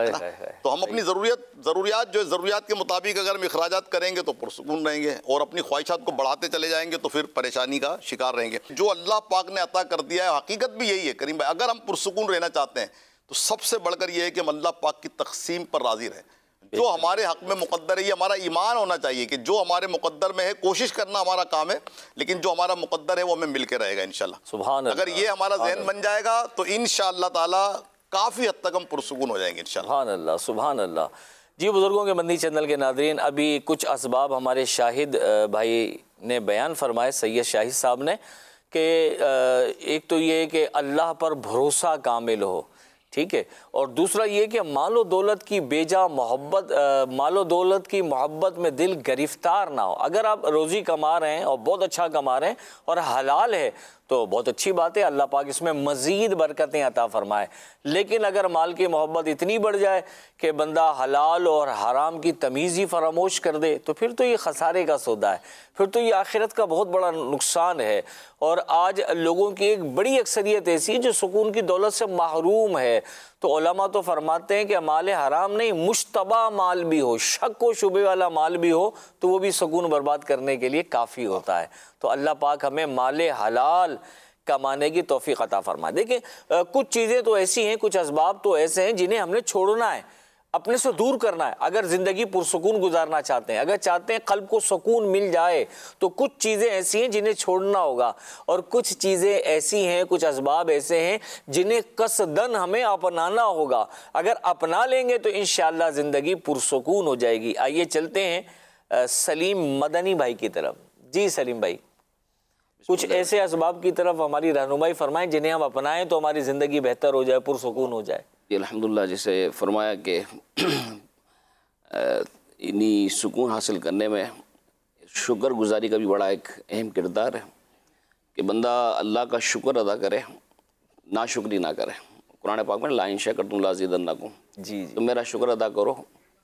تو ہم اپنی ضروریات ضروریات جو ہے ضروریات کے مطابق اگر ہم اخراجات کریں گے تو پرسکون رہیں گے، اور اپنی خواہشات کو بڑھاتے چلے جائیں گے تو پھر پریشانی کا شکار رہیں گے۔ جو اللہ پاک نے عطا کر دیا ہے حقیقت بھی یہی ہے کریم بھائی، اگر ہم پرسکون رہنا چاہتے ہیں تو سب سے بڑھ کر یہ ہے کہ ہم اللہ پاک کی تقسیم پر راضی رہیں۔ جو ہمارے حق میں مقدر ہے، یہ ہمارا ایمان ہونا چاہیے کہ جو ہمارے مقدر میں ہے کوشش کرنا ہمارا کام ہے، لیکن جو ہمارا مقدر ہے وہ ہمیں مل کے رہے گا انشاءاللہ۔ سبحان اللہ۔ اگر یہ ہمارا ذہن بن جائے گا تو انشاءاللہ تعالی کافی حد تک ہم پرسکون ہو جائیں گے انشاءاللہ۔ سبحان اللہ سبحان اللہ۔ جی بزرگوں کے مدنی چینل کے ناظرین، ابھی کچھ اسباب ہمارے شاہد بھائی نے بیان فرمائے، سید شاہد صاحب نے، کہ ایک تو یہ کہ اللہ پر بھروسہ کامل ہو، ٹھیک ہے، اور دوسرا یہ کہ مال و دولت کی بیجا محبت مال و دولت کی محبت میں دل گرفتار نہ ہو۔ اگر آپ روزی کما رہے ہیں اور بہت اچھا کما رہے ہیں اور حلال ہے تو بہت اچھی بات ہے، اللہ پاک اس میں مزید برکتیں عطا فرمائے، لیکن اگر مال کی محبت اتنی بڑھ جائے کہ بندہ حلال اور حرام کی تمیز ہی فراموش کر دے تو پھر تو یہ خسارے کا سودا ہے، پھر تو یہ آخرت کا بہت بڑا نقصان ہے۔ اور آج لوگوں کی ایک بڑی اکثریت ایسی ہے جو سکون کی دولت سے محروم ہے، تو علماء تو فرماتے ہیں کہ مال حرام نہیں، مشتبہ مال بھی ہو، شک و شبہ والا مال بھی ہو تو وہ بھی سکون برباد کرنے کے لیے کافی ہوتا ہے۔ تو اللہ پاک ہمیں مال حلال کمانے کی توفیق عطا فرمائے۔ دیکھیں کچھ چیزیں تو ایسی ہیں، کچھ اسباب تو ایسے ہیں جنہیں ہم نے چھوڑنا ہے، اپنے سے دور کرنا ہے اگر زندگی پرسکون گزارنا چاہتے ہیں، اگر چاہتے ہیں قلب کو سکون مل جائے تو کچھ چیزیں ایسی ہیں جنہیں چھوڑنا ہوگا، اور کچھ چیزیں ایسی ہیں، کچھ اسباب ایسے ہیں جنہیں قصدن ہمیں اپنانا ہوگا۔ اگر اپنا لیں گے تو انشاءاللہ زندگی پرسکون ہو جائے گی۔ آئیے چلتے ہیں سلیم مدنی بھائی کی طرف۔ جی سلیم بھائی، کچھ ایسے اسباب کی طرف ہماری رہنمائی فرمائیں جنہیں ہم اپنائیں تو ہماری زندگی بہتر ہو جائے، پرسکون ہو جائے۔ الحمدللہ جسے فرمایا کہ انہی سکون حاصل کرنے میں شکر گزاری کا بھی بڑا ایک اہم کردار ہے کہ بندہ اللہ کا شکر ادا کرے، ناشکری نہ کرے۔ قرآن پاک میں لا ان شکرتم لازیدنکم، جی تم میرا شکر ادا کرو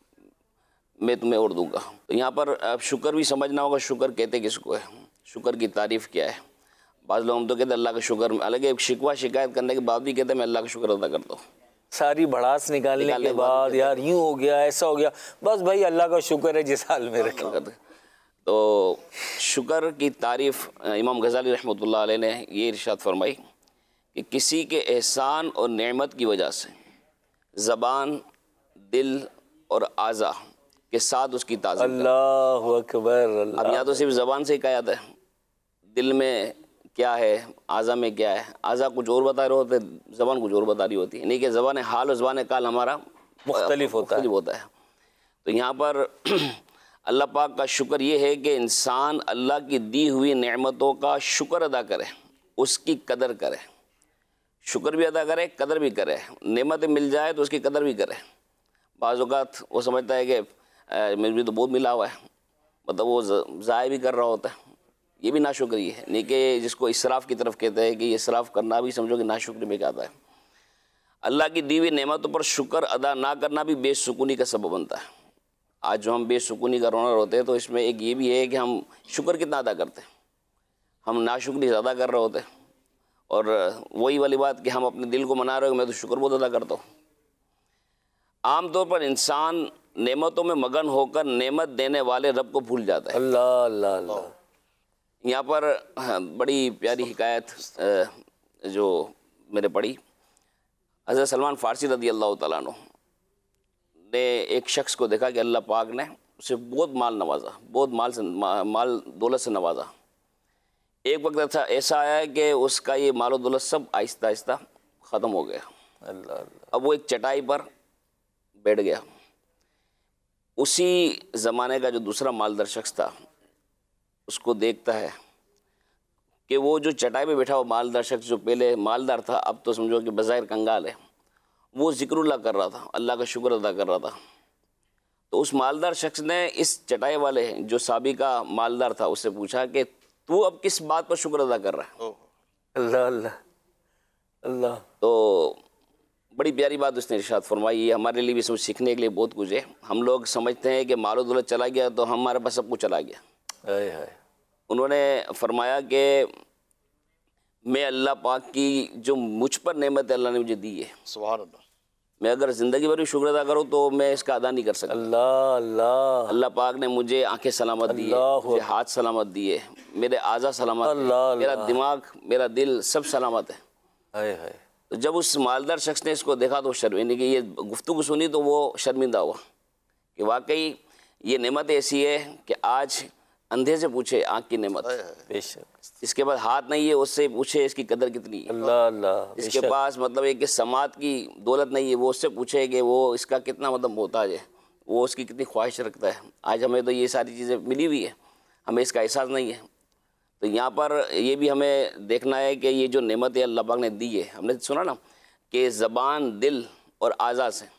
میں تمہیں اور دوں گا۔ تو یہاں پر اب شکر بھی سمجھنا ہوگا، شکر کہتے کس کو ہے، شکر کی تعریف کیا ہے۔ بعض لوگ ہم تو کہتے ہیں اللہ کا شکر، الگ ایک شکوہ شکایت کرنے کے بعد بھی کہتے ہیں میں اللہ کا شکر ادا کرتا ہوں، ساری بھڑاس نکالنے کے بعد یار یوں ہو گیا ایسا ہو گیا، بس بھائی اللہ کا شکر ہے جس حال میں رکھا۔ تو شکر کی تعریف امام غزالی رحمۃ اللہ علیہ نے یہ ارشاد فرمائی کہ کسی کے احسان اور نعمت کی وجہ سے زبان، دل اور اعضاء کے ساتھ اس کی تعظیم کرے۔ اللہ اکبر۔ اب یا تو صرف زبان سے ہی کہا جاتا ہے، دل میں کیا ہے، اعضاء میں کیا ہے، اعضاء کچھ اور بتا رہے ہوتے، زبان کچھ اور بتا رہی ہوتی ہے، نہیں کہ زبان حال اور زبان کال ہمارا مختلف ہوتا ہے ہوتا ہے۔ تو یہاں پر اللہ پاک کا شکر یہ ہے کہ انسان اللہ کی دی ہوئی نعمتوں کا شکر ادا کرے، اس کی قدر کرے، شکر بھی ادا کرے، قدر بھی کرے۔ نعمت مل جائے تو اس کی قدر بھی کرے۔ بعض اوقات وہ سمجھتا ہے کہ میرے بھی تو بہت ملا ہوا ہے، مطلب وہ ضائع بھی کر رہا ہوتا ہے، یہ بھی ناشکری ہے، نہیں کہ جس کو اسراف کی طرف کہتے ہیں کہ یہ اسراف کرنا بھی سمجھو کہ ناشکری میں کہتا ہے۔ اللہ کی دی ہوئی نعمتوں پر شکر ادا نہ کرنا بھی بے سکونی کا سبب بنتا ہے۔ آج جو ہم بے سکونی کا رونر ہوتے ہیں تو اس میں ایک یہ بھی ہے کہ ہم شکر کتنا ادا کرتے ہیں، ہم ناشکری زیادہ کر رہے ہوتے ہیں، اور وہی والی بات کہ ہم اپنے دل کو منا رہے ہو میں تو شکر بہت ادا کرتا ہوں۔ عام طور پر انسان نعمتوں میں مگن ہو کر نعمت دینے والے رب کو بھول جاتا ہے۔ اللہ اللہ اللہ۔ یہاں پر بڑی پیاری حکایت جو میں نے پڑھی، حضرت سلمان فارسی رضی اللہ تعالیٰ عنہ نے ایک شخص کو دیکھا کہ اللہ پاک نے اسے بہت مال نوازا، بہت مال سے مال دولت سے نوازا، ایک وقت ایسا ایسا آیا کہ اس کا یہ مال و دولت سب آہستہ آہستہ ختم ہو گیا. اللہ اللہ. اب وہ ایک چٹائی پر بیٹھ گیا. اسی زمانے کا جو دوسرا مالدار شخص تھا اس کو دیکھتا ہے کہ وہ جو چٹائی پہ بیٹھا ہوا مالدار شخص جو پہلے مالدار تھا اب تو سمجھو کہ بظاہر کنگال ہے، وہ ذکر اللہ کر رہا تھا، اللہ کا شکر ادا کر رہا تھا. تو اس مالدار شخص نے اس چٹائی والے جو سابقہ مالدار تھا اس سے پوچھا کہ تو اب کس بات پر شکر ادا کر رہا ہے؟ اللہ اللہ اللہ. تو بڑی پیاری بات اس نے ارشاد فرمائی. یہ ہمارے لیے بھی سمجھ سیکھنے کے لیے بہت کچھ ہے. ہم لوگ سمجھتے ہیں کہ مال و دولت چلا گیا تو ہمارے پاس سب کچھ چلا گیا. ہائے ہائے. انہوں نے فرمایا کہ میں اللہ پاک کی جو مجھ پر نعمت اللہ نے مجھے دی ہے، سبحان اللہ. میں اگر زندگی بھر بھی شکر ادا کروں تو میں اس کا ادا نہیں کر سکتا. اللہ اللہ. اللہ پاک نے مجھے آنکھیں سلامت دی ہے، مجھے ہاتھ سلامت دیے، میرے اعضاء سلامت ہیں، اللہ میرا اللہ. دماغ میرا دل سب سلامت ہے. ہائے ہائے. تو جب اس مالدار شخص نے اس کو دیکھا تو شرمندہ کہ یہ گفتگو سنی تو وہ شرمندہ ہوا کہ واقعی یہ نعمت ایسی ہے کہ آج اندھے سے پوچھے آنکھ کی نعمت، بے شک. اس کے بعد ہاتھ نہیں ہے اس سے پوچھے اس کی قدر کتنی ہے. اللہ اللہ. اس کے پاس مطلب ہے کہ سماعت کی دولت نہیں ہے، وہ اس سے پوچھے کہ وہ اس کا کتنا مطلب محتاج ہے، وہ اس کی کتنی خواہش رکھتا ہے. آج ہمیں تو یہ ساری چیزیں ملی ہوئی ہے، ہمیں اس کا احساس نہیں ہے. تو یہاں پر یہ بھی ہمیں دیکھنا ہے کہ یہ جو نعمت ہے اللہ پاک نے دی ہے. ہم نے سنا نا کہ زبان، دل اور اعضاء سے،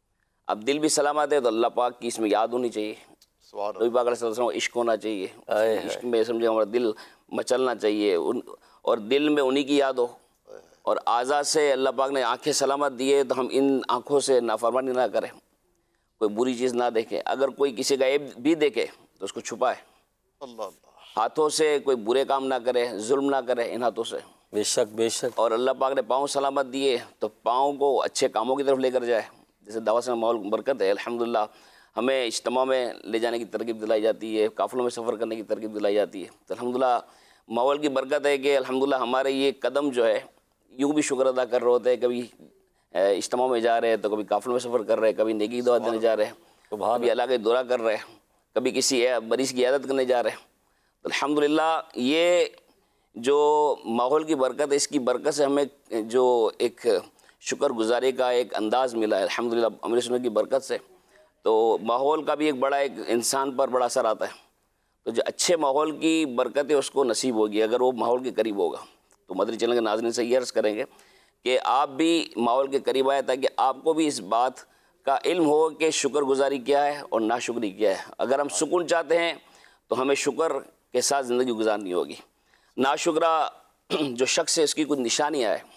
اب دل بھی سلامت ہے تو اللہ پاک کی اس میں یاد ہونی چاہیے، نبی پاک علیہ السلام عشق ہونا چاہیے، عشق میں سمجھے ہمارا دل مچلنا چاہیے، اور دل میں انہی کی یاد ہو. اور اعضاء سے اللہ پاک نے آنکھیں سلامت دیے تو ہم ان آنکھوں سے نافرمانی نہ کریں، کوئی بری چیز نہ دیکھیں، اگر کوئی کسی کا عیب بھی دیکھے تو اس کو چھپائے. اللہ اللہ. ہاتھوں سے کوئی برے کام نہ کرے، ظلم نہ کرے ان ہاتھوں سے. بے شک بے شک. اور اللہ پاک نے پاؤں سلامت دیے تو پاؤں کو اچھے کاموں کی طرف لے کر جائے. جیسے دعوت سے ماحول برکت ہے الحمدللہ، ہمیں اجتماع میں لے جانے کی ترغیب دلائی جاتی ہے، قافلوں میں سفر کرنے کی ترغیب دلائی جاتی ہے. تو الحمدللہ ماحول کی برکت ہے کہ الحمدللہ ہمارے یہ قدم جو ہے یوں بھی شکر ادا کر رہے ہوتے ہیں. کبھی اجتماع میں جا رہے ہیں تو کبھی قافلوں میں سفر کر رہے ہیں، کبھی نیکی دعا دینے جا رہے ہیں، کبھی اللہ کا دورہ کر رہے ہیں، کبھی کسی مریض کی عیادت کرنے جا رہے ہیں. تو الحمدللہ یہ جو ماحول کی برکت ہے، اس کی برکت سے ہمیں جو ایک شکر گزاری کا ایک انداز ملا ہے الحمدللہ امیر سنت کی برکت سے. تو ماحول کا بھی ایک بڑا ایک انسان پر بڑا اثر آتا ہے. تو جو اچھے ماحول کی برکت ہے اس کو نصیب ہوگی اگر وہ ماحول کے قریب ہوگا. تو مدری چینل کے ناظرین سے یہ عرض کریں گے کہ آپ بھی ماحول کے قریب آئے تاکہ آپ کو بھی اس بات کا علم ہو کہ شکر گزاری کیا ہے اور ناشکری کیا ہے. اگر ہم سکون چاہتے ہیں تو ہمیں شکر کے ساتھ زندگی گزارنی ہوگی. ناشکرا جو شخص ہے اس کی کچھ نشانیاں ہیں،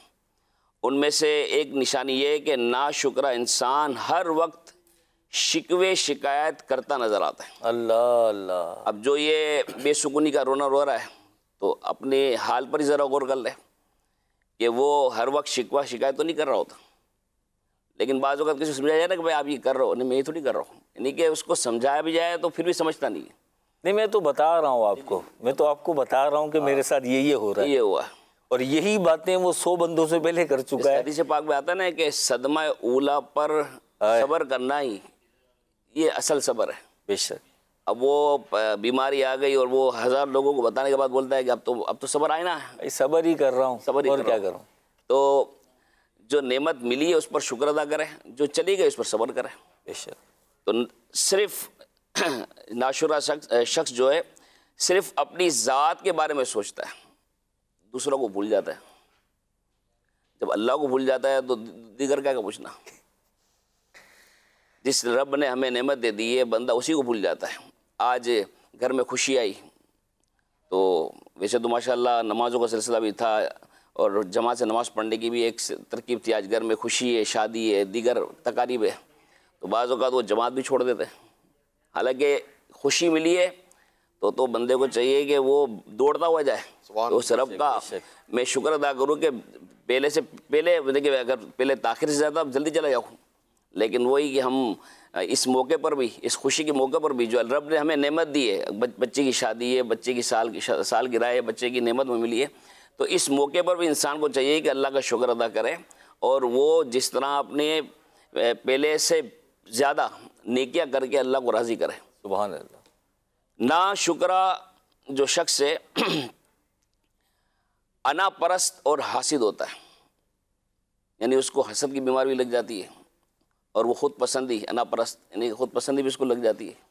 ان میں سے ایک نشانی یہ ہے کہ ناشکرا انسان ہر وقت شکوے شکایت کرتا نظر آتا ہے. اللہ اللہ. اب جو یہ بے سکونی کا رونا رو رہا ہے تو اپنے حال پر ہی ذرا غور کر لے کہ وہ ہر وقت شکوہ شکایت تو نہیں کر رہا ہوتا، لیکن بعض اوقات کسی کو سمجھایا جائے نا کہ بھائی آپ یہ کر رہے ہو، نہیں میں یہ تو نہیں کر رہا ہوں، یعنی کہ اس کو سمجھایا بھی جائے تو پھر بھی سمجھتا نہیں ہے. نہیں میں تو بتا رہا ہوں آپ کو، میں تو آپ کو بتا رہا ہوں کہ میرے ساتھ یہ یہ ہو رہا ہے، یہ ہوا اور یہی باتیں وہ سو بندوں سے پہلے کر چکا ہے. حدیث پاک میں آتا ہے نا کہ صدمہ اولا پر صبر کرنا ہی یہ اصل صبر ہے. بے شک. اب وہ بیماری آ گئی اور وہ ہزار لوگوں کو بتانے کے بعد بولتا ہے کہ اب تو اب تو صبر آئے نا، صبر ہی کر رہا ہوں، صبر ہی اور کر کیا رہا ہوں. کروں. تو جو نعمت ملی ہے اس پر شکر ادا کرے، جو چلی گئی اس پر صبر کرے. بے شک. تو صرف ناشکرا شخص شخص جو ہے صرف اپنی ذات کے بارے میں سوچتا ہے، دوسروں کو بھول جاتا ہے. جب اللہ کو بھول جاتا ہے تو دیگر کیا کا پوچھنا. جس رب نے ہمیں نعمت دے دی ہے بندہ اسی کو بھول جاتا ہے. آج گھر میں خوشی آئی تو ویسے تو ماشاءاللہ نمازوں کا سلسلہ بھی تھا اور جماعت سے نماز پڑھنے کی بھی ایک ترکیب تھی. آج گھر میں خوشی ہے، شادی ہے، دیگر تقاریب ہے، تو بعض اوقات وہ جماعت بھی چھوڑ دیتے ہیں. حالانکہ خوشی ملی ہے تو تو بندے کو چاہیے کہ وہ دوڑتا ہوا جائے تو اس رب کا میں شکر ادا کروں کہ پہلے سے پہلے دیکھیں اگر پہلے تاخیر سے زیادہ اب جلدی چلا جاؤں، لیکن وہی کہ ہم اس موقع پر بھی، اس خوشی کے موقع پر بھی جو رب نے ہمیں نعمت دی ہے، بچے کی شادی ہے، بچے کی سال کی سال گرہ ہے، بچے کی نعمت میں ملی ہے، تو اس موقع پر بھی انسان کو چاہیے کہ اللہ کا شکر ادا کرے اور وہ جس طرح اپنے پہلے سے زیادہ نیکیاں کر کے اللہ کو راضی کرے. سبحان اللہ. نا شکرا جو شخص ہے انا پرست اور حاسد ہوتا ہے، یعنی اس کو حسد کی بیماری بھی لگ جاتی ہے، اور وہ خود پسندی، انا پرست یعنی خود پسندی بھی اس کو لگ جاتی ہے۔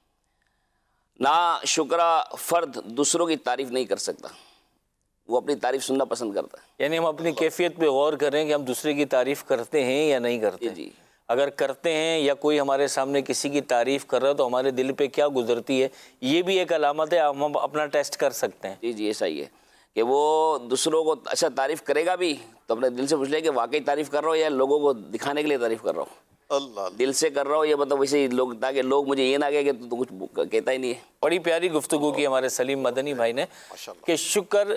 نا شکرہ فرد دوسروں کی تعریف نہیں کر سکتا، وہ اپنی تعریف سننا پسند کرتا ہے۔ یعنی ہم اپنی کیفیت پہ غور کریں کہ ہم دوسرے کی تعریف کرتے ہیں یا نہیں کرتے۔ جی اگر کرتے ہیں یا کوئی ہمارے سامنے کسی کی تعریف کر رہا ہے تو ہمارے دل پہ کیا گزرتی ہے، یہ بھی ایک علامت ہے، ہم اپنا ٹیسٹ کر سکتے ہیں۔ جی جی ایسا ہی ہے کہ وہ دوسروں کو اچھا تعریف کرے گا بھی تو اپنے دل سے پوچھ لے کہ واقعی تعریف کر رہا ہو یا لوگوں کو دکھانے کے لیے تعریف کر رہا ہو۔ اللہ دل سے کر رہا ہو یہ مطلب ویسے ہی لوگ، تاکہ لوگ مجھے یہ نہ کہے کہ تو کچھ کہتا ہی نہیں ہے۔ بڑی پیاری گفتگو کی ہمارے سلیم مدنی بھائی نے کہ شکر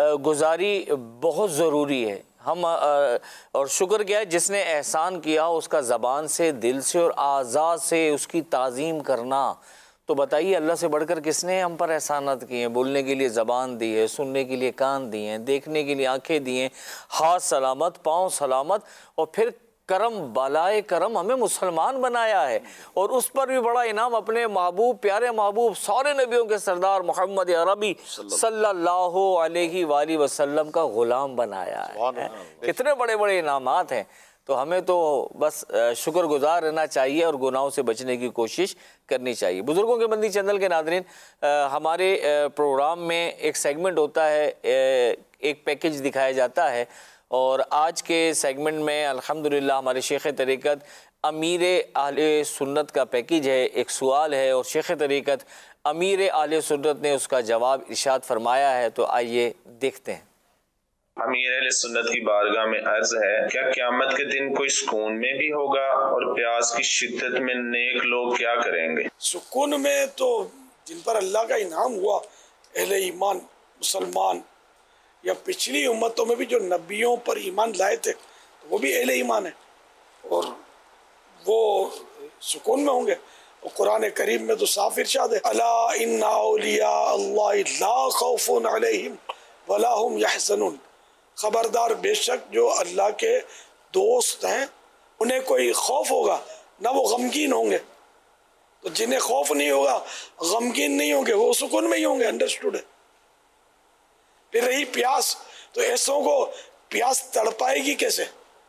گزاری بہت ضروری ہے۔ ہم اور شکر کیا ہے، جس نے احسان کیا اس کا زبان سے، دل سے اور اعضاء سے اس کی تعظیم کرنا، تو بتائیے اللہ سے بڑھ کر کس نے ہم پر احسانات کیے ہیں؟ بولنے کے لیے زبان دی ہے، سننے کے لیے کان دیے ہیں، دیکھنے کے لیے آنکھیں دی ہیں، ہاتھ سلامت، پاؤں سلامت، اور پھر کرم بالائے کرم ہمیں مسلمان بنایا ہے، اور اس پر بھی بڑا انعام اپنے محبوب، پیارے محبوب، سارے نبیوں کے سردار محمد عربی صلی اللہ علیہ وآلہ وسلم کا غلام بنایا ہے۔ کتنے بڑے بڑے انعامات ہیں، تو ہمیں تو بس شکر گزار رہنا چاہیے اور گناہوں سے بچنے کی کوشش کرنی چاہیے۔ بزرگوں کے بندی چینل کے ناظرین، ہمارے پروگرام میں ایک سیگمنٹ ہوتا ہے، ایک پیکج دکھایا جاتا ہے، اور آج کے سیگمنٹ میں الحمدللہ ہمارے شیخ طریقت امیر اہل سنت کا پیکج ہے، ایک سوال ہے، اور شیخ طریقت امیر اہل سنت نے اس کا جواب ارشاد فرمایا ہے، تو آئیے دیکھتے ہیں۔ امیر اہل سنت کی بارگاہ میں عرض ہے، کیا قیامت کے دن کوئی سکون میں بھی ہوگا، اور پیاس کی شدت میں نیک لوگ کیا کریں گے؟ سکون میں تو جن پر اللہ کا انعام ہوا، اہل ایمان مسلمان، یا پچھلی امتوں میں بھی جو نبیوں پر ایمان لائے تھے وہ بھی اہل ایمان ہیں، اور وہ سکون میں ہوں گے۔ اور قرآن کریم میں تو صاف ارشاد ہے، الا ان اولیاء اللہ لا خوف علیہم ولا هم یحزنون، خبردار بے شک جو اللہ کے دوست ہیں انہیں کوئی خوف ہوگا نہ وہ غمگین ہوں گے۔ تو جنہیں خوف نہیں ہوگا، غمگین نہیں ہوں گے، وہ سکون میں ہی ہوں گے۔ انڈرسٹوڈ ہے۔ پھر رہی پیاس، تو ایسوں کو پیاس تڑپائے گی کیسے؟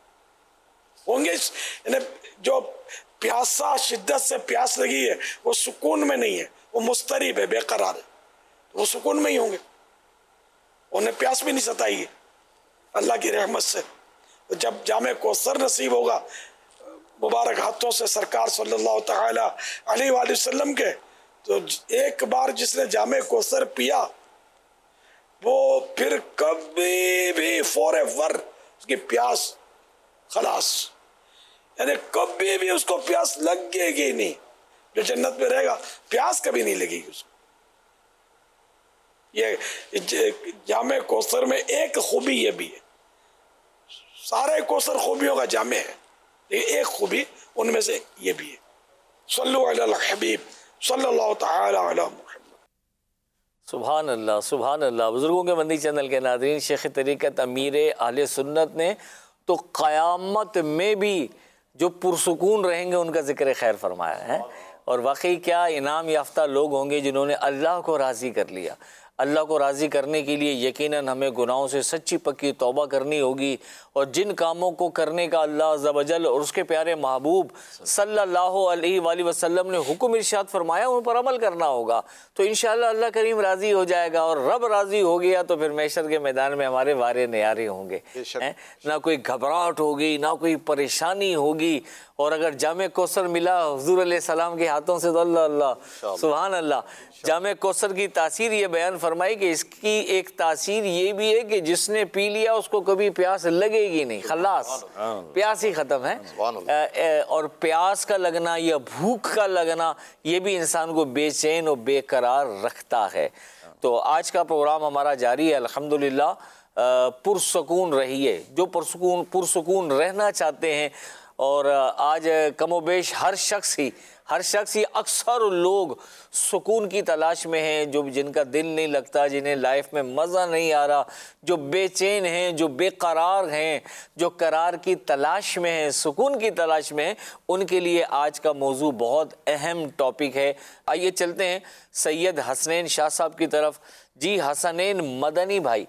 ہوں گے یعنی جو پیاسا، شدت سے پیاس لگی ہے، وہ سکون میں نہیں ہے، وہ مضطرب ہے، بے قرار ہے، وہ سکون میں ہی ہوں گے، انہیں پیاس بھی نہیں ستائے گی اللہ کی رحمت سے۔ جب جامع کوثر نصیب ہوگا مبارک ہاتھوں سے سرکار صلی اللہ تعالی علیہ وآلہ وسلم کے، تو ایک بار جس نے جامع کوثر پیا وہ پھر کبھی بھی فور ایور اس کی پیاس خلاص، یعنی کبھی بھی اس کو پیاس لگے گی نہیں۔ جو جنت میں رہے گا پیاس کبھی نہیں لگے گی اس کو۔ یہ جامع کوثر میں ایک خوبی یہ بھی ہے، سارے کوثر خوبیوں کا جامع ہے، لیکن ایک خوبی ان میں سے یہ بھی ہے۔ صلو علی الحبیب صلی اللہ تعالی علی محمد۔ سبحان اللہ، سبحان اللہ۔ بزرگوں کے بندی چینل کے ناظرین، شیخ طریقت امیر اہل سنت نے تو قیامت میں بھی جو پرسکون رہیں گے ان کا ذکر خیر فرمایا ہے، اور واقعی کیا انعام یافتہ لوگ ہوں گے جنہوں نے اللہ کو راضی کر لیا۔ اللہ کو راضی کرنے کے لیے یقیناً ہمیں گناہوں سے سچی پکی توبہ کرنی ہوگی، اور جن کاموں کو کرنے کا اللہ عز و جل اور اس کے پیارے محبوب صلی اللہ علیہ وآلہ وسلم نے حکم ارشاد فرمایا ان پر عمل کرنا ہوگا، تو انشاءاللہ اللہ کریم راضی ہو جائے گا، اور رب راضی ہو گیا تو پھر محشر کے میدان میں ہمارے وارے نیارے ہوں گے، نہ کوئی گھبراہٹ ہوگی، نہ کوئی پریشانی ہوگی۔ اور اگر جامع کوثر ملا حضور علیہ السلام کے ہاتھوں سے تو اللہ اللہ سبحان اللہ۔ جامع کوثر کی تاثیر یہ بیان فرمائی کہ اس کی ایک تاثیر یہ بھی ہے کہ جس نے پی لیا اس کو کبھی پیاس لگے گی نہیں، خلاص پیاس ہی ختم ہے۔ اور پیاس کا لگنا یا بھوک کا لگنا یہ بھی انسان کو بے چین اور بے قرار رکھتا ہے۔ تو آج کا پروگرام ہمارا جاری ہے الحمدللہ۔ پرسکون رہیے، جو پرسکون پرسکون رہنا چاہتے ہیں، اور آج کم و بیش ہر شخص ہی ہر شخص ہی اکثر لوگ سکون کی تلاش میں ہیں، جو جن کا دل نہیں لگتا، جنہیں لائف میں مزہ نہیں آ رہا، جو بے چین ہیں، جو بے قرار ہیں، جو قرار کی تلاش میں ہیں، سکون کی تلاش میں ہیں، ان کے لیے آج کا موضوع بہت اہم ٹاپک ہے۔ آئیے چلتے ہیں سید حسنین شاہ صاحب کی طرف۔ جی حسنین مدنی بھائی،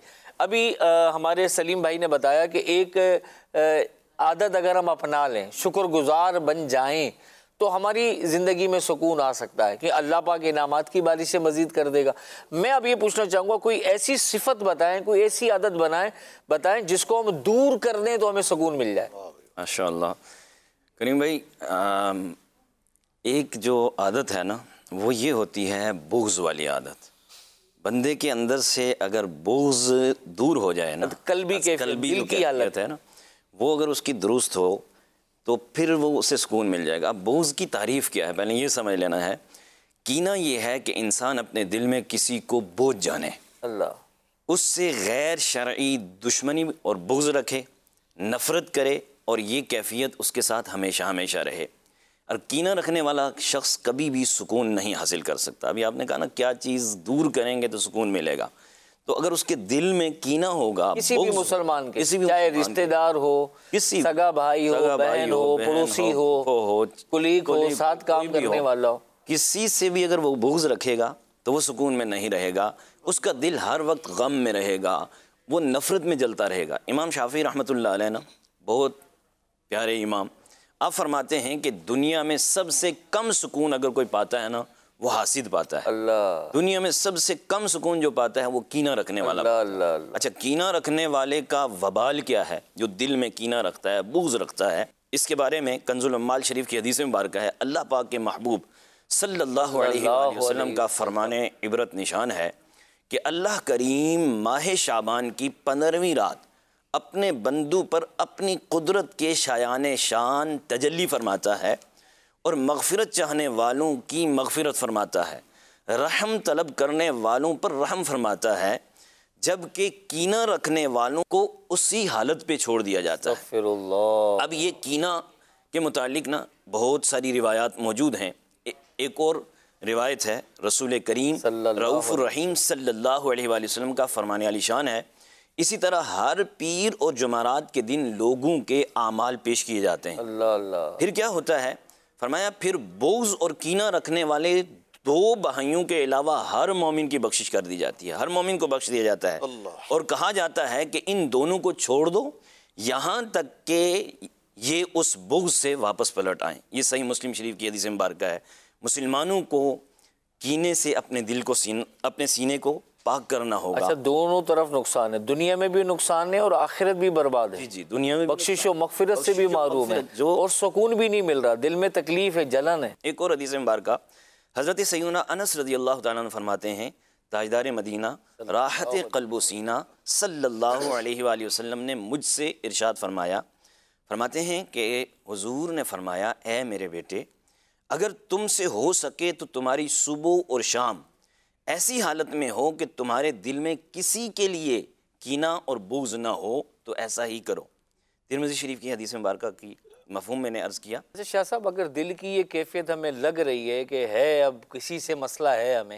ابھی ہمارے سلیم بھائی نے بتایا کہ ایک عادت اگر ہم اپنا لیں، شکر گزار بن جائیں، تو ہماری زندگی میں سکون آ سکتا ہے کہ اللہ پاک انعامات کی بارش سے مزید کر دے گا۔ میں اب یہ پوچھنا چاہوں گا، کوئی ایسی صفت بتائیں، کوئی ایسی عادت بنائیں بتائیں جس کو ہم دور کر دیں تو ہمیں سکون مل جائے۔ ماشاء اللہ کریم بھائی، ایک جو عادت ہے نا وہ یہ ہوتی ہے بغض والی عادت۔ بندے کے اندر سے اگر بغض دور ہو جائے نا، قلبی کے قلبی دل کی حالت ہے نا، وہ اگر اس کی درست ہو تو پھر وہ اسے سکون مل جائے گا۔ اب بغض کی تعریف کیا ہے پہلے یہ سمجھ لینا ہے۔ کینہ یہ ہے کہ انسان اپنے دل میں کسی کو بوجھ جانے، اللہ اس سے غیر شرعی دشمنی اور بغض رکھے، نفرت کرے، اور یہ کیفیت اس کے ساتھ ہمیشہ ہمیشہ رہے۔ اور کینہ رکھنے والا شخص کبھی بھی سکون نہیں حاصل کر سکتا۔ ابھی آپ نے کہا نا کیا چیز دور کریں گے تو سکون ملے گا، تو اگر اس کے دل میں کینہ ہوگا، کسی بھی مسلمان کے، کسی بھی چاہے رشتہ دار ہو، کسی سگا بھائی ہو، بہن ہو، پڑوسی ہو، کلیگ ہو، ساتھ کام کرنے والا ہو، کسی سے بھی اگر وہ بغض رکھے گا تو وہ سکون میں نہیں رہے گا، اس کا دل ہر وقت غم میں رہے گا، وہ نفرت میں جلتا رہے گا۔ امام شافعی رحمۃ اللہ علیہ نا بہت پیارے امام، آپ فرماتے ہیں کہ دنیا میں سب سے کم سکون اگر کوئی پاتا ہے نا وہ حاسد پاتا ہے۔ اللہ، دنیا میں سب سے کم سکون جو پاتا ہے وہ کینہ رکھنے والا اللہ پاتا ہے۔ اللہ اللہ۔ اچھا، کینہ رکھنے والے کا وبال کیا ہے؟ جو دل میں کینہ رکھتا ہے، بغض رکھتا ہے، اس کے بارے میں کنز العمال شریف کی حدیث مبارکہ ہے، اللہ پاک کے محبوب صلی اللہ علیہ وآلہ وسلم کا فرمان عبرت نشان ہے کہ اللہ کریم ماہ شعبان کی پندرہویں رات اپنے بندوں پر اپنی قدرت کے شایان شان تجلی فرماتا ہے اور مغفرت چاہنے والوں کی مغفرت فرماتا ہے، رحم طلب کرنے والوں پر رحم فرماتا ہے، جبکہ کینہ رکھنے والوں کو اسی حالت پہ چھوڑ دیا جاتا ہے۔ استغفر اللہ۔ اب یہ کینہ کے متعلق نا بہت ساری روایات موجود ہیں۔ ایک اور روایت ہے، رسول کریم رؤوف الرحیم صلی اللہ علیہ وآلہ وسلم کا فرمان علی شان ہے، اسی طرح ہر پیر اور جمعرات کے دن لوگوں کے اعمال پیش کیے جاتے ہیں۔ اللہ اللہ۔ پھر کیا ہوتا ہے؟ فرمایا پھر بغض اور کینہ رکھنے والے دو بھائیوں کے علاوہ ہر مومن کی بخشش کر دی جاتی ہے، ہر مومن کو بخش دیا جاتا ہے، اور کہا جاتا ہے کہ ان دونوں کو چھوڑ دو یہاں تک کہ یہ اس بغض سے واپس پلٹ آئیں۔ یہ صحیح مسلم شریف کی حدیث مبارکہ ہے۔ مسلمانوں کو کینے سے اپنے دل کو سین اپنے سینے کو پاک کرنا ہوگا۔ اچھا، دونوں طرف نقصان ہے، دنیا میں بھی نقصان ہے اور آخرت بھی برباد ہے۔ جی جی، دنیا میں بخشش و مغفرت سے بھی معروم ہے، اور سکون بھی نہیں مل رہا، دل میں تکلیف ہے، جلن ہے۔ ایک اور حدیث مبارکہ حضرت سیدنا انس رضی اللہ تعالیٰ عنہ فرماتے ہیں، تاجدار مدینہ راحت قلب و سینہ صلی اللہ علیہ وآلہ وسلم نے مجھ سے ارشاد فرمایا، فرماتے ہیں کہ حضور نے فرمایا، اے میرے بیٹے، اگر تم سے ہو سکے تو تمہاری صبح اور شام ایسی حالت میں ہو کہ تمہارے دل میں کسی کے لیے کینہ اور بغض نہ ہو تو ایسا ہی کرو۔ ترمذی شریف کی حدیث مبارکہ کی مفہوم میں نے عرض کیا۔ اچھا شاہ صاحب، اگر دل کی یہ کیفیت ہمیں لگ رہی ہے کہ ہے، اب کسی سے مسئلہ ہے ہمیں،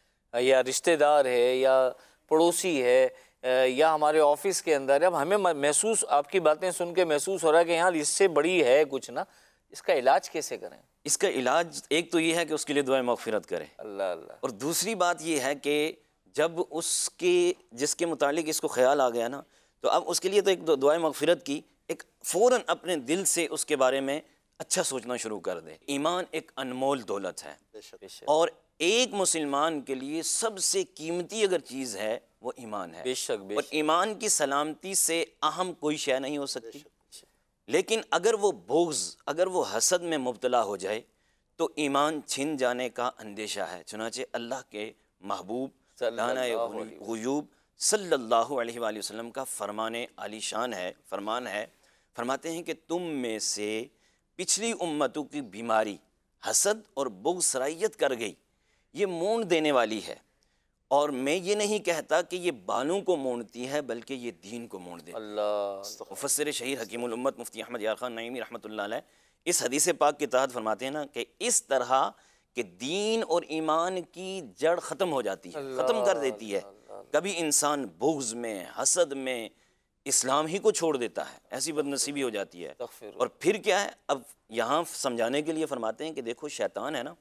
یا رشتہ دار ہے، یا پڑوسی ہے، یا ہمارے آفس کے اندر ہے، اب ہمیں محسوس، آپ کی باتیں سن کے محسوس ہو رہا ہے کہ یہاں اس سے بڑی ہے کچھ نا، اس کا علاج کیسے کریں؟ اس کا علاج ایک تو یہ ہے کہ اس کے لیے دعائیں مغفرت کرے، اللہ اللہ، اور دوسری بات یہ ہے کہ جب اس کے جس کے متعلق اس کو خیال آ گیا نا، تو اب اس کے لیے تو ایک دعائیں مغفرت کی، ایک فوراً اپنے دل سے اس کے بارے میں اچھا سوچنا شروع کر دے۔ ایمان ایک انمول دولت ہے، اور ایک مسلمان کے لیے سب سے قیمتی اگر چیز ہے وہ ایمان ہے، بے شک بے اور شک۔ ایمان کی سلامتی سے اہم کوئی شے نہیں ہو سکتی۔ لیکن اگر وہ بغض، اگر وہ حسد میں مبتلا ہو جائے تو ایمان چھن جانے کا اندیشہ ہے۔ چنانچہ اللہ کے محبوب دانہ غیوب صلی اللہ علیہ وآلہ وسلم کا فرمان عالی شان ہے، فرمان ہے، فرماتے ہیں کہ تم میں سے پچھلی امتوں کی بیماری حسد اور بغض سرائیت کر گئی، یہ مونڈ دینے والی ہے، اور میں یہ نہیں کہتا کہ یہ بالوں کو مونڈتی ہے بلکہ یہ دین کو مونڈ دیتی ہے۔ اللہ، مفسر شہیر حکیم الامت مفتی احمد یار خان نعیمی رحمۃ اللہ علیہ اس حدیث پاک کے تحت فرماتے ہیں نا کہ اس طرح کہ دین اور ایمان کی جڑ ختم ہو جاتی ہے، ختم کر دیتی ہے۔ کبھی انسان بغض میں، حسد میں اسلام ہی کو چھوڑ دیتا ہے، ایسی بد نصیبی ہو جاتی ہے۔ اور پھر کیا ہے، اب یہاں سمجھانے کے لیے فرماتے ہیں کہ دیکھو شیطان ہے نا،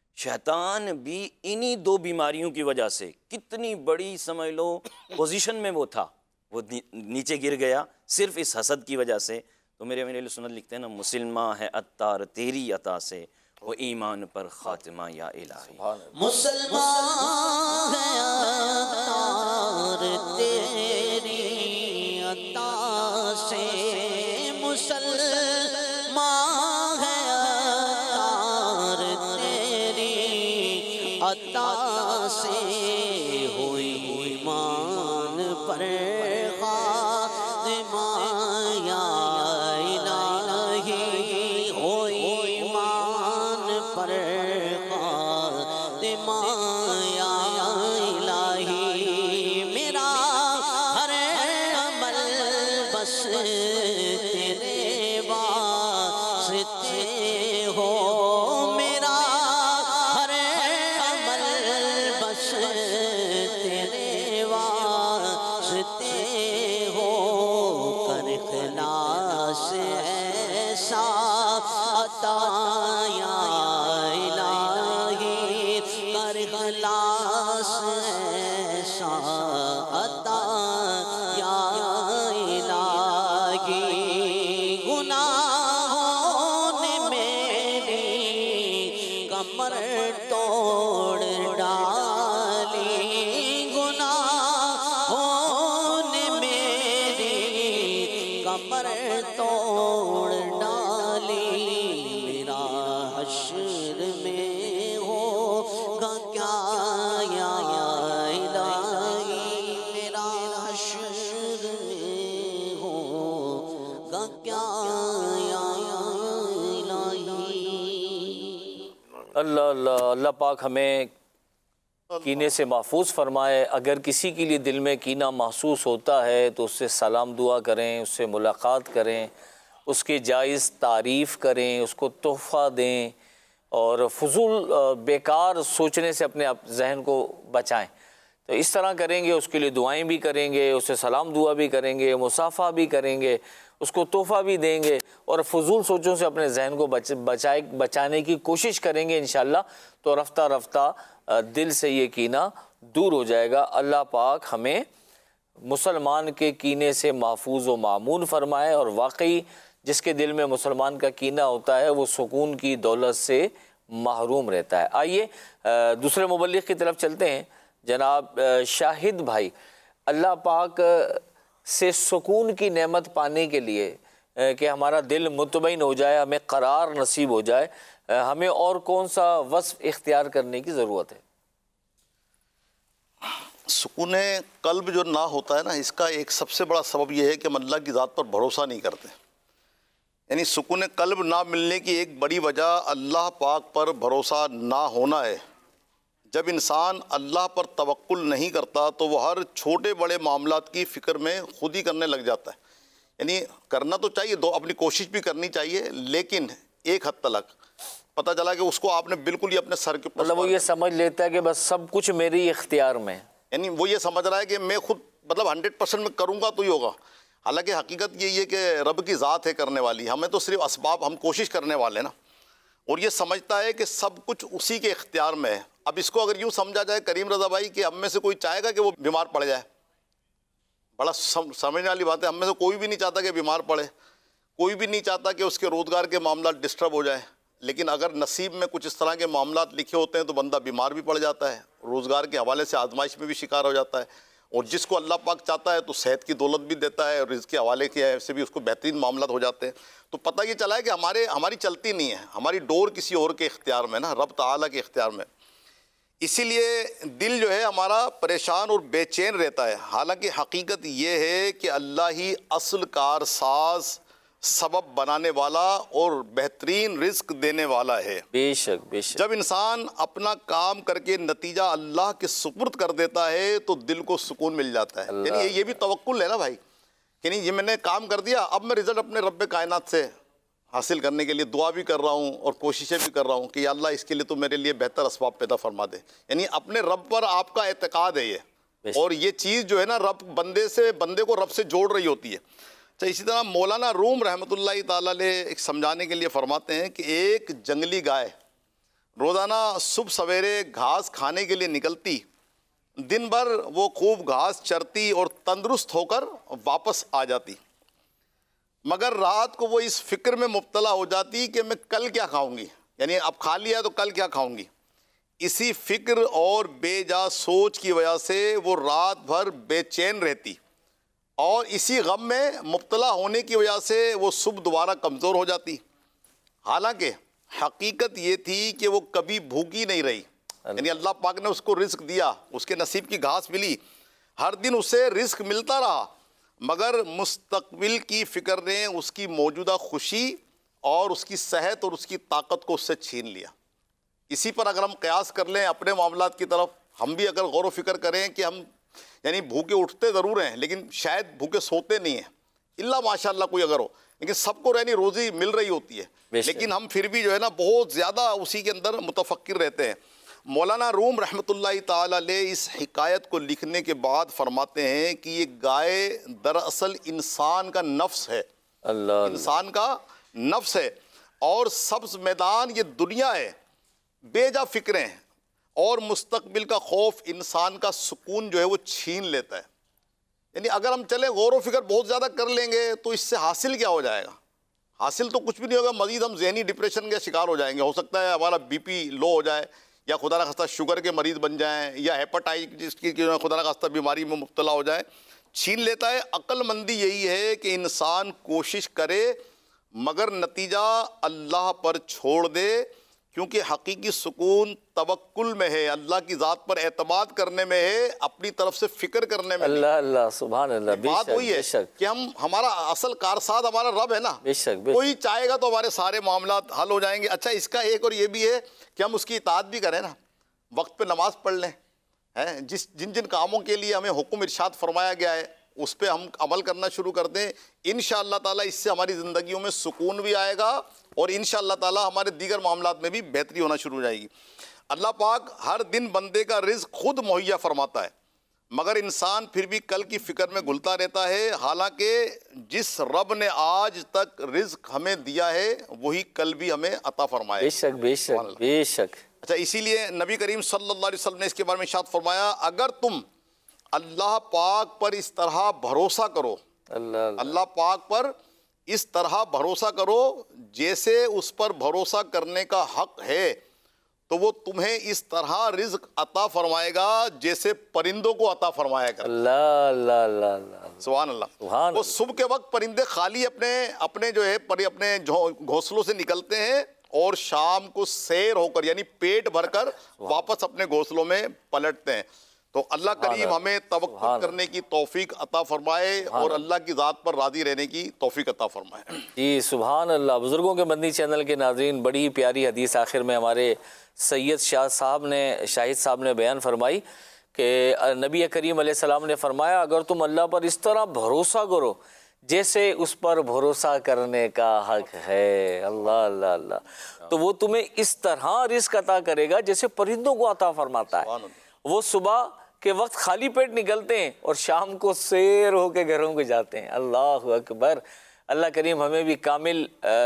شیطان بھی انہی دو بیماریوں کی وجہ سے، کتنی بڑی سمجھ لو پوزیشن میں وہ تھا، وہ نیچے گر گیا صرف اس حسد کی وجہ سے. تو میرے امیر اہل سنت لکھتے ہیں نا، مسلمہ ہے عطار تیری عطا سے، وہ ایمان پر خاتمہ یا الہی. مسلمان ہے عطار تیری عطا سے، مسلمان ہے عطار تیری عطا سے، ہوئی ایمان پر خاتمہ یا الہی، ہوئی ایمان پر خاتمہ یا الہی. میرا ہر عمل بس تیرے واسطے ہو، میرا ہر عمل بس تیرے واسطے ہو، کر اخلاص ایسا عطا یا الہی، کر اخلاص ایسا عطا یا الہی. گناہوں نے میری کمر توڑ ڈالی، گناہوں نے میری کمر توڑ ڈالی، میرا حشر میں ہوگا کیا یا الہی، میرا حشر میں ہوگا کیا یا الہی. اللہ اللہ اللہ پاک ہمیں کینے سے محفوظ فرمائے. اگر کسی کے لیے دل میں کینہ محسوس ہوتا ہے تو اس سے سلام دعا کریں، اس سے ملاقات کریں، اس کی جائز تعریف کریں، اس کو تحفہ دیں، اور فضول بیکار سوچنے سے اپنے ذہن کو بچائیں. تو اس طرح کریں گے، اس کے لیے دعائیں بھی کریں گے، اسے سلام دعا بھی کریں گے، مصافحہ بھی کریں گے، اس کو تحفہ بھی دیں گے، اور فضول سوچوں سے اپنے ذہن کو بچ بچائے بچانے کی کوشش کریں گے انشاءاللہ، تو رفتہ رفتہ دل سے یہ کینہ دور ہو جائے گا. اللہ پاک ہمیں مسلمان کے کینے سے محفوظ و معمون فرمائے، اور واقعی جس کے دل میں مسلمان کا کینہ ہوتا ہے وہ سکون کی دولت سے محروم رہتا ہے. آئیے دوسرے مبلغ کی طرف چلتے ہیں. جناب شاہد بھائی، اللہ پاک سے سکون کی نعمت پانے کے لیے کہ ہمارا دل مطمئن ہو جائے، ہمیں قرار نصیب ہو جائے، ہمیں اور کون سا وصف اختیار کرنے کی ضرورت ہے؟ سکون قلب جو نہ ہوتا ہے نا، اس کا ایک سب سے بڑا سبب یہ ہے کہ ہم اللہ کی ذات پر بھروسہ نہیں کرتے. یعنی سکون قلب نہ ملنے کی ایک بڑی وجہ اللہ پاک پر بھروسہ نہ ہونا ہے. جب انسان اللہ پر توکل نہیں کرتا تو وہ ہر چھوٹے بڑے معاملات کی فکر میں خود ہی کرنے لگ جاتا ہے. یعنی کرنا تو چاہیے، دو اپنی کوشش بھی کرنی چاہیے، لیکن ایک حد تک پتہ چلا کہ اس کو آپ نے بالکل ہی اپنے سر کے اوپر، مطلب وہ یہ سمجھ لیتا ہے کہ بس سب کچھ میری اختیار میں، یعنی وہ یہ سمجھ رہا ہے کہ میں خود مطلب ہنڈریڈ پرسینٹ میں کروں گا تو ہی ہوگا. حالانکہ حقیقت یہی ہے کہ رب کی ذات ہے کرنے والی، ہمیں تو صرف اسباب، ہم کوشش کرنے والے نا. اور یہ سمجھتا ہے کہ سب کچھ اسی کے اختیار میں ہے. اب اس کو اگر یوں سمجھا جائے کریم رضا بھائی کہ ہم میں سے کوئی چاہے گا کہ وہ بیمار پڑ جائے؟ بڑا سمجھنے والی بات ہے. ہم میں سے کوئی بھی نہیں چاہتا کہ بیمار پڑے، کوئی بھی نہیں چاہتا کہ اس کے روزگار کے معاملات ڈسٹرب ہو جائیں. لیکن اگر نصیب میں کچھ اس طرح کے معاملات لکھے ہوتے ہیں تو بندہ بیمار بھی پڑ جاتا ہے، روزگار کے حوالے سے آزمائش میں بھی شکار ہو جاتا ہے. اور جس کو اللہ پاک چاہتا ہے تو صحت کی دولت بھی دیتا ہے، اور رزق کے حوالے کے سے بھی اس کو بہترین معاملات ہو جاتے ہیں. تو پتہ یہ چلا ہے کہ ہمارے ہماری چلتی نہیں ہے، ہماری ڈور کسی اور کے اختیار میں نا، رب تعالیٰ کے اختیار میں. اسی لیے دل جو ہے ہمارا پریشان اور بے چین رہتا ہے. حالانکہ حقیقت یہ ہے کہ اللہ ہی اصل کار ساز، سبب بنانے والا اور بہترین رزق دینے والا ہے. بے شک بے شک. جب انسان اپنا کام کر کے نتیجہ اللہ کے سپرد کر دیتا ہے تو دل کو سکون مل جاتا ہے. یعنی یہ بھی توکل ہے نا بھائی، کہ نہیں یہ میں نے کام کر دیا، اب میں رزلٹ اپنے رب کائنات سے حاصل کرنے کے لیے دعا بھی کر رہا ہوں اور کوششیں بھی کر رہا ہوں کہ یا اللہ اس کے لیے تو میرے لیے بہتر اسباب پیدا فرما دے. یعنی اپنے رب پر آپ کا اعتقاد ہے یہ، اور یہ چیز جو ہے نا رب بندے سے بندے کو رب سے جوڑ رہی ہوتی ہے. تو اسی طرح مولانا روم رحمۃ اللہ تعالیٰ علیہ ایک سمجھانے کے لیے فرماتے ہیں کہ ایک جنگلی گائے روزانہ صبح سویرے گھاس کھانے کے لیے نکلتی، دن بھر وہ خوب گھاس چرتی اور تندرست ہو کر واپس آ جاتی، مگر رات کو وہ اس فکر میں مبتلا ہو جاتی کہ میں کل کیا کھاؤں گی، یعنی اب کھا لیا تو کل کیا کھاؤں گی۔ اسی فکر اور بے جا سوچ کی وجہ سے وہ رات بھر بے چین رہتی، اور اسی غم میں مبتلا ہونے کی وجہ سے وہ صبح دوبارہ کمزور ہو جاتی۔ حالانکہ حقیقت یہ تھی کہ وہ کبھی بھوکی نہیں رہی، یعنی اللہ پاک نے اس کو رزق دیا، اس کے نصیب کی گھاس ملی، ہر دن اسے رزق ملتا رہا، مگر مستقبل کی فکر نے اس کی موجودہ خوشی اور اس کی صحت اور اس کی طاقت کو اس سے چھین لیا۔ اسی پر اگر ہم قیاس کر لیں اپنے معاملات کی طرف، ہم بھی اگر غور و فکر کریں کہ ہم یعنی بھوکے اٹھتے ضرور ہیں لیکن شاید بھوکے سوتے نہیں ہیں، اللہ ماشاء اللہ کوئی اگر ہو، لیکن سب کو رہنی روزی مل رہی ہوتی ہے، لیکن ہم پھر بھی جو ہے نا بہت زیادہ اسی کے اندر متفکر رہتے ہیں۔ مولانا روم رحمۃ اللہ تعالی علیہ اس حکایت کو لکھنے کے بعد فرماتے ہیں کہ یہ گائے دراصل انسان کا نفس ہے، اللہ انسان کا نفس ہے، اور سبز میدان یہ دنیا ہے، بے جا فکریں اور مستقبل کا خوف انسان کا سکون جو ہے وہ چھین لیتا ہے۔ یعنی اگر ہم چلیں غور و فکر بہت زیادہ کر لیں گے تو اس سے حاصل کیا ہو جائے گا؟ حاصل تو کچھ بھی نہیں ہوگا، مزید ہم ذہنی ڈپریشن کے شکار ہو جائیں گے، ہو سکتا ہے ہمارا بی پی لو ہو جائے، یا خدا نخواستہ شوگر کے مریض بن جائیں، یا ہیپاٹائٹس کی خدا نخواستہ بیماری میں مبتلا ہو جائیں، چھین لیتا ہے۔ عقل مندی یہی ہے کہ انسان کوشش کرے مگر نتیجہ اللہ پر چھوڑ دے، کیونکہ حقیقی سکون توکل میں ہے، اللہ کی ذات پر اعتماد کرنے میں ہے، اپنی طرف سے فکر کرنے میں اللہ اللہ سبحان اللہ۔ بے بات شک وہی بے ہے شک کہ ہم ہمارا اصل کارساز ہمارا رب ہے نا، بے شک بے کوئی چاہے گا تو ہمارے سارے معاملات حل ہو جائیں گے۔ اچھا اس کا ایک اور یہ بھی ہے کہ ہم اس کی اطاعت بھی کریں نا، وقت پہ نماز پڑھ لیں، ہیں جس جن جن کاموں کے لیے ہمیں حکم ارشاد فرمایا گیا ہے اس پہ ہم عمل کرنا شروع کر دیں، انشاءاللہ تعالیٰ اس سے ہماری زندگیوں میں سکون بھی آئے گا، اور انشاءاللہ تعالیٰ ہمارے دیگر معاملات میں بھی بہتری ہونا شروع ہو جائے گی۔ اللہ پاک ہر دن بندے کا رزق خود مہیا فرماتا ہے، مگر انسان پھر بھی کل کی فکر میں گھلتا رہتا ہے، حالانکہ جس رب نے آج تک رزق ہمیں دیا ہے وہی کل بھی ہمیں عطا فرمائے۔ بے شک بے شک بے شک۔ اچھا اسی لیے نبی کریم صلی اللہ علیہ وسلم نے اس کے بارے میں ارشاد فرمایا، اگر تم اللہ پاک پر اس طرح بھروسہ کرو، اللہ اللہ پاک پر اس طرح بھروسہ کرو جیسے اس پر بھروسہ کرنے کا حق ہے، تو وہ تمہیں اس طرح رزق عطا فرمائے گا جیسے پرندوں کو عطا فرمایا کرے۔ اللہ اللہ اللہ اللہ سبحان اللہ۔ سبحان وہ صبح کے وقت پرندے خالی اپنے اپنے جو ہے پری اپنے گھونسلوں سے نکلتے ہیں، اور شام کو سیر ہو کر یعنی پیٹ بھر کر واپس اپنے گھونسلوں میں پلٹتے ہیں۔ تو اللہ کریم ہمیں توکل کرنے کی توفیق عطا فرمائے اور اللہ کی ذات پر راضی رہنے کی توفیق عطا فرمائے۔ جی سبحان اللہ۔ بزرگوں کے مدنی چینل کے ناظرین، بڑی پیاری حدیث آخر میں ہمارے سید شاہ صاحب نے شاہد صاحب نے بیان فرمائی کہ نبی کریم علیہ السلام نے فرمایا، اگر تم اللہ پر اس طرح بھروسہ کرو جیسے اس پر بھروسہ کرنے کا حق ہے، اللہ اللہ اللہ، تو وہ تمہیں اس طرح رزق عطا کرے گا جیسے پرندوں کو عطا فرماتا ہے۔ وہ صبح کے وقت خالی پیٹ نکلتے ہیں اور شام کو سیر ہو کے گھروں کو جاتے ہیں۔ اللہ اکبر۔ اللہ کریم ہمیں بھی کامل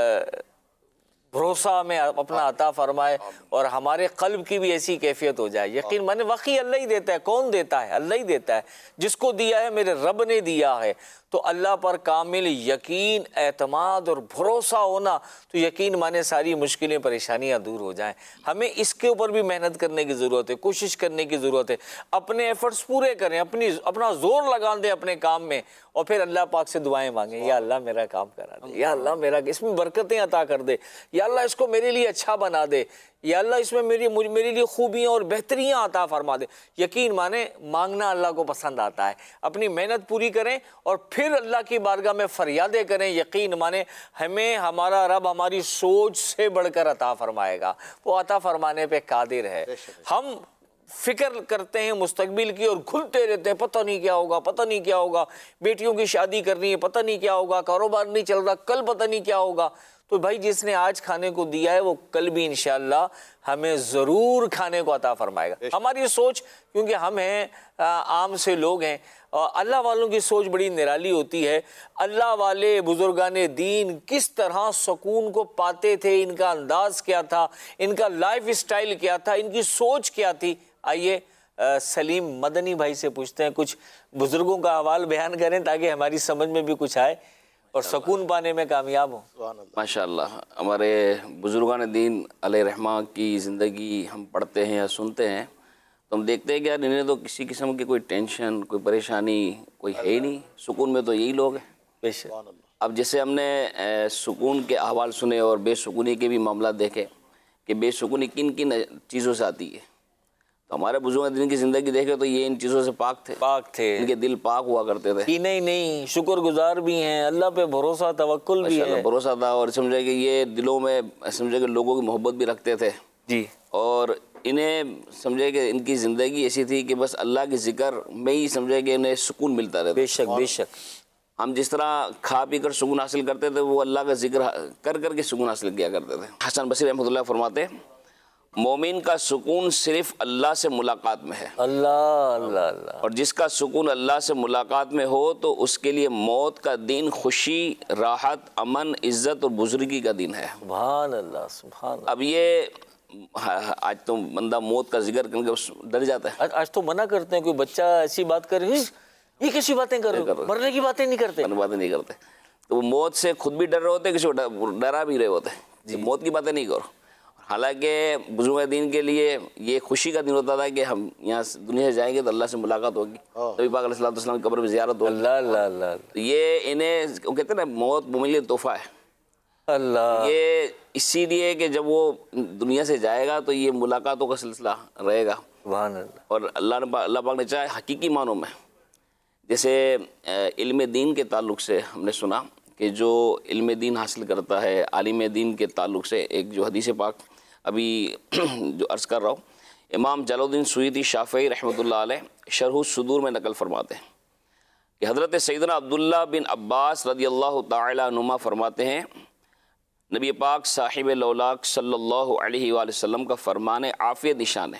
بھروسہ ہمیں اپنا عطا فرمائے اور ہمارے قلب کی بھی ایسی کیفیت ہو جائے، یقین مانے واقعی اللہ ہی دیتا ہے۔ کون دیتا ہے؟ اللہ ہی دیتا ہے۔ جس کو دیا ہے میرے رب نے دیا ہے، تو اللہ پر کامل یقین، اعتماد اور بھروسہ ہونا، تو یقین مانے ساری مشکلیں پریشانیاں دور ہو جائیں۔ ہمیں اس کے اوپر بھی محنت کرنے کی ضرورت ہے، کوشش کرنے کی ضرورت ہے، اپنے ایفرٹس پورے کریں، اپنی اپنا زور لگا دیں اپنے کام میں، اور پھر اللہ پاک سے دعائیں مانگیں، یا اللہ میرا کام کرا دے، یا اللہ میرا اس میں برکتیں عطا کر دے، یا اللہ اس کو میرے لیے اچھا بنا دے، یا اللہ اس میں میری میرے لیے خوبیاں اور بہتریاں عطا فرما دے۔ یقین مانے مانگنا اللہ کو پسند آتا ہے۔ اپنی محنت پوری کریں اور پھر اللہ کی بارگاہ میں فریادیں کریں، یقین مانے ہمیں ہمارا رب ہماری سوچ سے بڑھ کر عطا فرمائے گا، وہ عطا فرمانے پہ قادر ہے۔ ہم فکر کرتے ہیں مستقبل کی اور گھلتے رہتے ہیں، پتہ نہیں کیا ہوگا، پتہ نہیں کیا ہوگا، بیٹیوں کی شادی کرنی ہے، پتہ نہیں کیا ہوگا، کاروبار نہیں چل رہا، کل پتہ نہیں کیا ہوگا۔ تو بھائی جس نے آج کھانے کو دیا ہے وہ کل بھی انشاءاللہ ہمیں ضرور کھانے کو عطا فرمائے گا۔ ہماری سوچ، کیونکہ ہم ہیں عام سے لوگ ہیں، اللہ والوں کی سوچ بڑی نرالی ہوتی ہے۔ اللہ والے بزرگان دین کس طرح سکون کو پاتے تھے، ان کا انداز کیا تھا، ان کا لائف اسٹائل کیا تھا، ان کی سوچ کیا تھی، آئیے سلیم مدنی بھائی سے پوچھتے ہیں، کچھ بزرگوں کا حوال بیان کریں تاکہ ہماری سمجھ میں بھی کچھ آئے اور سکون پانے میں کامیاب ہوں۔ ماشاء اللہ، ہمارے بزرگان دین علیہ رحمہ کی زندگی ہم پڑھتے ہیں یا سنتے ہیں تو ہم دیکھتے ہیں کہ یار انہیں تو کسی قسم کی کوئی ٹینشن، کوئی پریشانی کوئی ہے ہی نہیں، سکون میں تو یہی لوگ ہیں۔ بے شک۔ اب جیسے ہم نے سکون کے احوال سنے اور بے سکونی کے بھی معاملات دیکھے کہ بے سکونی کن کن چیزوں سے آتی ہے، تو ہمارے بزرگ دین کی زندگی دیکھے تو یہ ان چیزوں سے پاک تھے، پاک تھے، ان کے دل پاک ہوا کرتے تھے، ہی نہیں نہیں شکر گزار بھی ہیں، اللہ پہ بھروسہ توکل بھی ہے، بھروسہ تھا، اور سمجھے کہ یہ دلوں میں سمجھے کہ لوگوں کی محبت بھی رکھتے تھے جی، اور انہیں سمجھے کہ ان کی زندگی ایسی تھی کہ بس اللہ کی ذکر میں ہی سمجھے کہ انہیں سکون ملتا رہتا۔ بے شک بے شک۔ ہم جس طرح کھا پی کر سکون حاصل کرتے تھے وہ اللہ کا ذکر کر کر کے سکون حاصل کیا کرتے تھے۔ حسن بصری رحمۃ اللہ فرماتے ہیں مومن کا سکون صرف اللہ سے ملاقات میں ہے، اللہ اللہ اللہ، اور جس کا سکون اللہ سے ملاقات میں ہو تو اس کے لیے موت کا دن خوشی، راحت، امن، عزت اور بزرگی کا دن ہے۔ سبحان اللہ سبحان اللہ۔ اب یہ آج تو بندہ موت کا ذکر کر کے ڈر جاتا ہے، آج تو منع کرتے ہیں، کوئی بچہ ایسی بات کرے یہ کیسی باتیں کر رہے ہو، مرنے کی باتیں نہیں کرتے، باتیں نہیں کرتے، تو وہ موت سے خود بھی ڈر رہے ہوتے ہیں، کسی کو ڈرا بھی رہے ہوتے ہیں، موت کی باتیں نہیں کرو۔ حالانکہ بزرگ دین کے لیے یہ خوشی کا دن ہوتا تھا کہ ہم یہاں دنیا سے جائیں گے تو اللہ سے ملاقات ہوگی، نبی پاک علیہ الصلوۃ والسلام کی قبر میں زیارت ہوگی۔ اللہ اللہ اللہ، یہ انہیں وہ کہتے ہیں نا موت مومن کے لیے تحفہ ہے، اللہ، یہ اسی لیے کہ جب وہ دنیا سے جائے گا تو یہ ملاقاتوں کا سلسلہ رہے گا، سبحان اللہ، اور اللہ نے اللہ پاک نے چاہے حقیقی معنوں میں، جیسے علم دین کے تعلق سے ہم نے سنا کہ جو علم دین حاصل کرتا ہے، عالم دین کے تعلق سے ایک جو حدیث پاک ابھی جو عرض کر رہا ہوں، امام جلال الدین سیوطی شافعی رحمۃ اللہ علیہ شرح الصدور میں نقل فرماتے ہیں کہ حضرت سیدنا عبداللہ بن عباس رضی اللہ تعالی عنہما فرماتے ہیں نبی پاک صاحب لولاک صلی اللہ علیہ وآلہ وسلم کا فرمان عافیت نشان ہے۔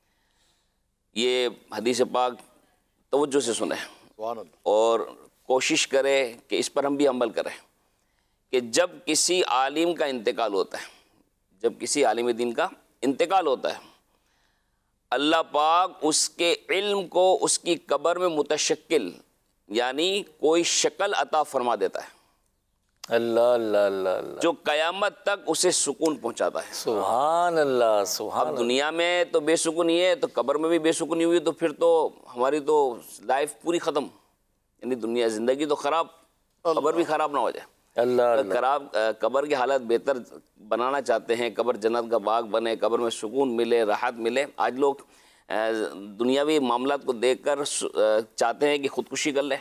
یہ حدیث پاک توجہ سے سنیں اور کوشش کرے کہ اس پر ہم بھی عمل کریں کہ جب کسی عالم کا انتقال ہوتا ہے، جب کسی عالم دین کا انتقال ہوتا ہے، اللہ پاک اس کے علم کو اس کی قبر میں متشکل یعنی کوئی شکل عطا فرما دیتا ہے، اللہ اللہ اللہ اللہ، جو قیامت تک اسے سکون پہنچاتا ہے۔ سبحان اللہ سبحان اب دنیا میں تو بے سکونی ہے تو قبر میں بھی بے سکونی ہوئی تو پھر تو ہماری تو لائف پوری ختم، یعنی دنیا زندگی تو خراب، قبر بھی خراب نہ ہو جائے۔ اللہ خراب قبر کی حالت بہتر بنانا چاہتے ہیں، قبر جنت کا باغ بنے، قبر میں سکون ملے، راحت ملے۔ آج لوگ دنیاوی معاملات کو دیکھ کر چاہتے ہیں کہ خودکشی کر لیں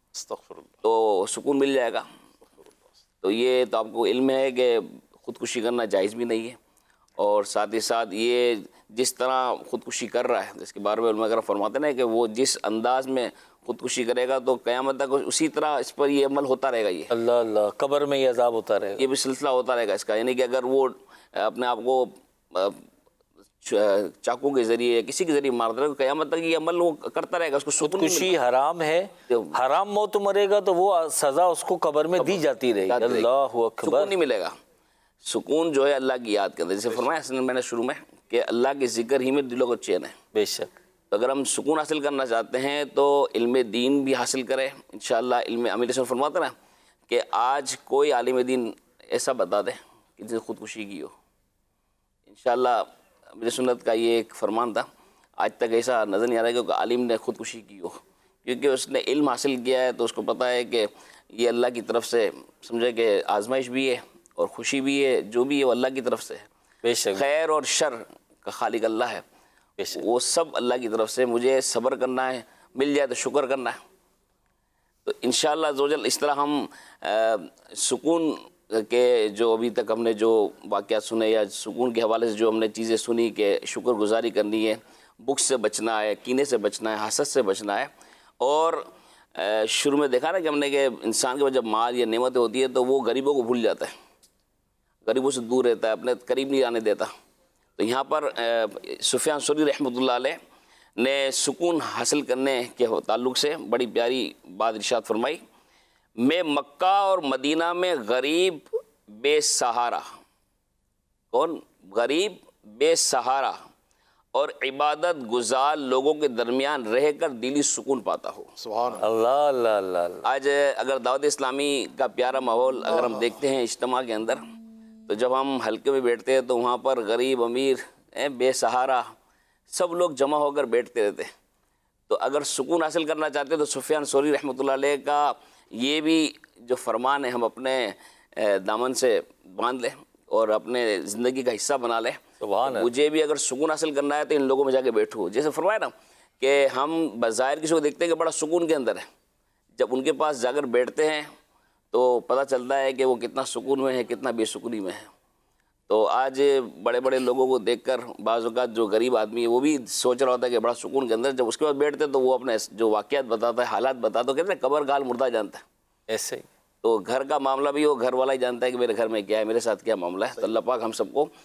تو سکون مل جائے گا، تو یہ تو آپ کو علم ہے کہ خودکشی کرنا جائز بھی نہیں ہے، اور ساتھ ہی ساتھ یہ جس طرح خودکشی کر رہا ہے جس کے بارے میں علماء کرام فرماتے ہیں کہ وہ جس انداز میں خودکشی کرے گا تو قیامت تک اسی طرح اس پر یہ عمل ہوتا رہے گا، یہ اللہ اللہ، قبر میں یہ عذاب ہوتا رہے گا، یہ بھی سلسلہ ہوتا رہے گا اس کا، یعنی کہ اگر وہ اپنے آپ کو چاقو کے ذریعے کسی کے ذریعے مار دے گا، قیامت تک یہ عمل وہ کرتا رہے گا، اس کو سکون نہیں خودکشی حرام ہے، حرام موت مرے گا تو وہ سزا اس کو قبر میں دی جاتی رہے گی، اللہ اکبر، سکون نہیں ملے گا۔ سکون جو ہے اللہ کی یاد کرتے، جیسے فرمایا اس نے میں نے شروع میں کہ اللہ کے ذکر ہی میں دلوں کو چین ہے۔ بے شک، تو اگر ہم سکون حاصل کرنا چاہتے ہیں تو علم دین بھی حاصل کریں انشاءاللہ۔ علم امیر سے فرماتا نا کہ آج کوئی عالم دین ایسا بتا دے کہ جس نے خودکشی کی ہو، انشاءاللہ امیر سنت کا یہ ایک فرمان تھا، آج تک ایسا نظر نہیں آ رہا ہے کہ عالم نے خودکشی کی ہو، کیونکہ اس نے علم حاصل کیا ہے تو اس کو پتہ ہے کہ یہ اللہ کی طرف سے سمجھے کہ آزمائش بھی ہے اور خوشی بھی ہے، جو بھی ہے وہ اللہ کی طرف سے ہے، بے شک، خیر اور شر کا خالق اللہ ہے، وہ سب اللہ کی طرف سے، مجھے صبر کرنا ہے، مل جائے تو شکر کرنا ہے۔ تو انشاءاللہ عزوجل اس طرح ہم سکون کے جو ابھی تک ہم نے جو واقعات سنے یا سکون کے حوالے سے جو ہم نے چیزیں سنی کہ شکر گزاری کرنی ہے، بخس سے بچنا ہے، کینے سے بچنا ہے، حسد سے بچنا ہے، اور شروع میں دیکھا نا کہ ہم نے کہ انسان کے پاس جب مال یا نعمتیں ہوتی ہے تو وہ غریبوں کو بھول جاتا ہے، غریبوں سے دور رہتا ہے، اپنے قریب نہیں آنے دیتا۔ تو یہاں پر سفیان ثوری رحمۃ اللہ علیہ نے سکون حاصل کرنے کے تعلق سے بڑی پیاری بات ارشاد فرمائی، میں مکہ اور مدینہ میں غریب بے سہارا، کون غریب بے سہارا اور عبادت گزار لوگوں کے درمیان رہ کر دلی سکون پاتا ہو۔ سبحان اللہ۔ اللہ اللہ اللہ اللہ۔ آج اگر دعوت اسلامی کا پیارا ماحول اگر ہم دیکھتے ہیں اجتماع کے اندر، تو جب ہم حلقے میں بیٹھتے ہیں تو وہاں پر غریب امیر بے سہارا سب لوگ جمع ہو کر بیٹھتے رہتے ہیں۔ تو اگر سکون حاصل کرنا چاہتے ہیں تو سفیان ثوری رحمۃ اللہ علیہ کا یہ بھی جو فرمان ہے ہم اپنے دامن سے باندھ لیں اور اپنے زندگی کا حصہ بنا لیں۔ سبحان اللہ۔ مجھے بھی اگر سکون حاصل کرنا ہے تو ان لوگوں میں جا کے بیٹھو۔ جیسے فرمایا نا کہ ہم بظاہر کسی کو دیکھتے ہیں کہ بڑا سکون کے اندر ہے، جب ان کے پاس جا کر بیٹھتے ہیں تو پتہ چلتا ہے کہ وہ کتنا سکون میں ہے، کتنا بے سکونی میں ہے۔ تو آج بڑے بڑے لوگوں کو دیکھ کر بعض اوقات جو غریب آدمی ہے وہ بھی سوچ رہا ہوتا ہے کہ بڑا سکون کے اندر، جب اس کے بعد بیٹھتے تو وہ اپنے جو واقعات بتاتا ہے، حالات بتاتا ہے، کہتے ہیں قبر گال مردہ جانتا ہے۔ ایسے ہی تو گھر کا معاملہ بھی وہ گھر والا ہی جانتا ہے کہ میرے گھر میں کیا ہے، میرے ساتھ کیا معاملہ ہے۔ تو اللہ پاک ہم سب کو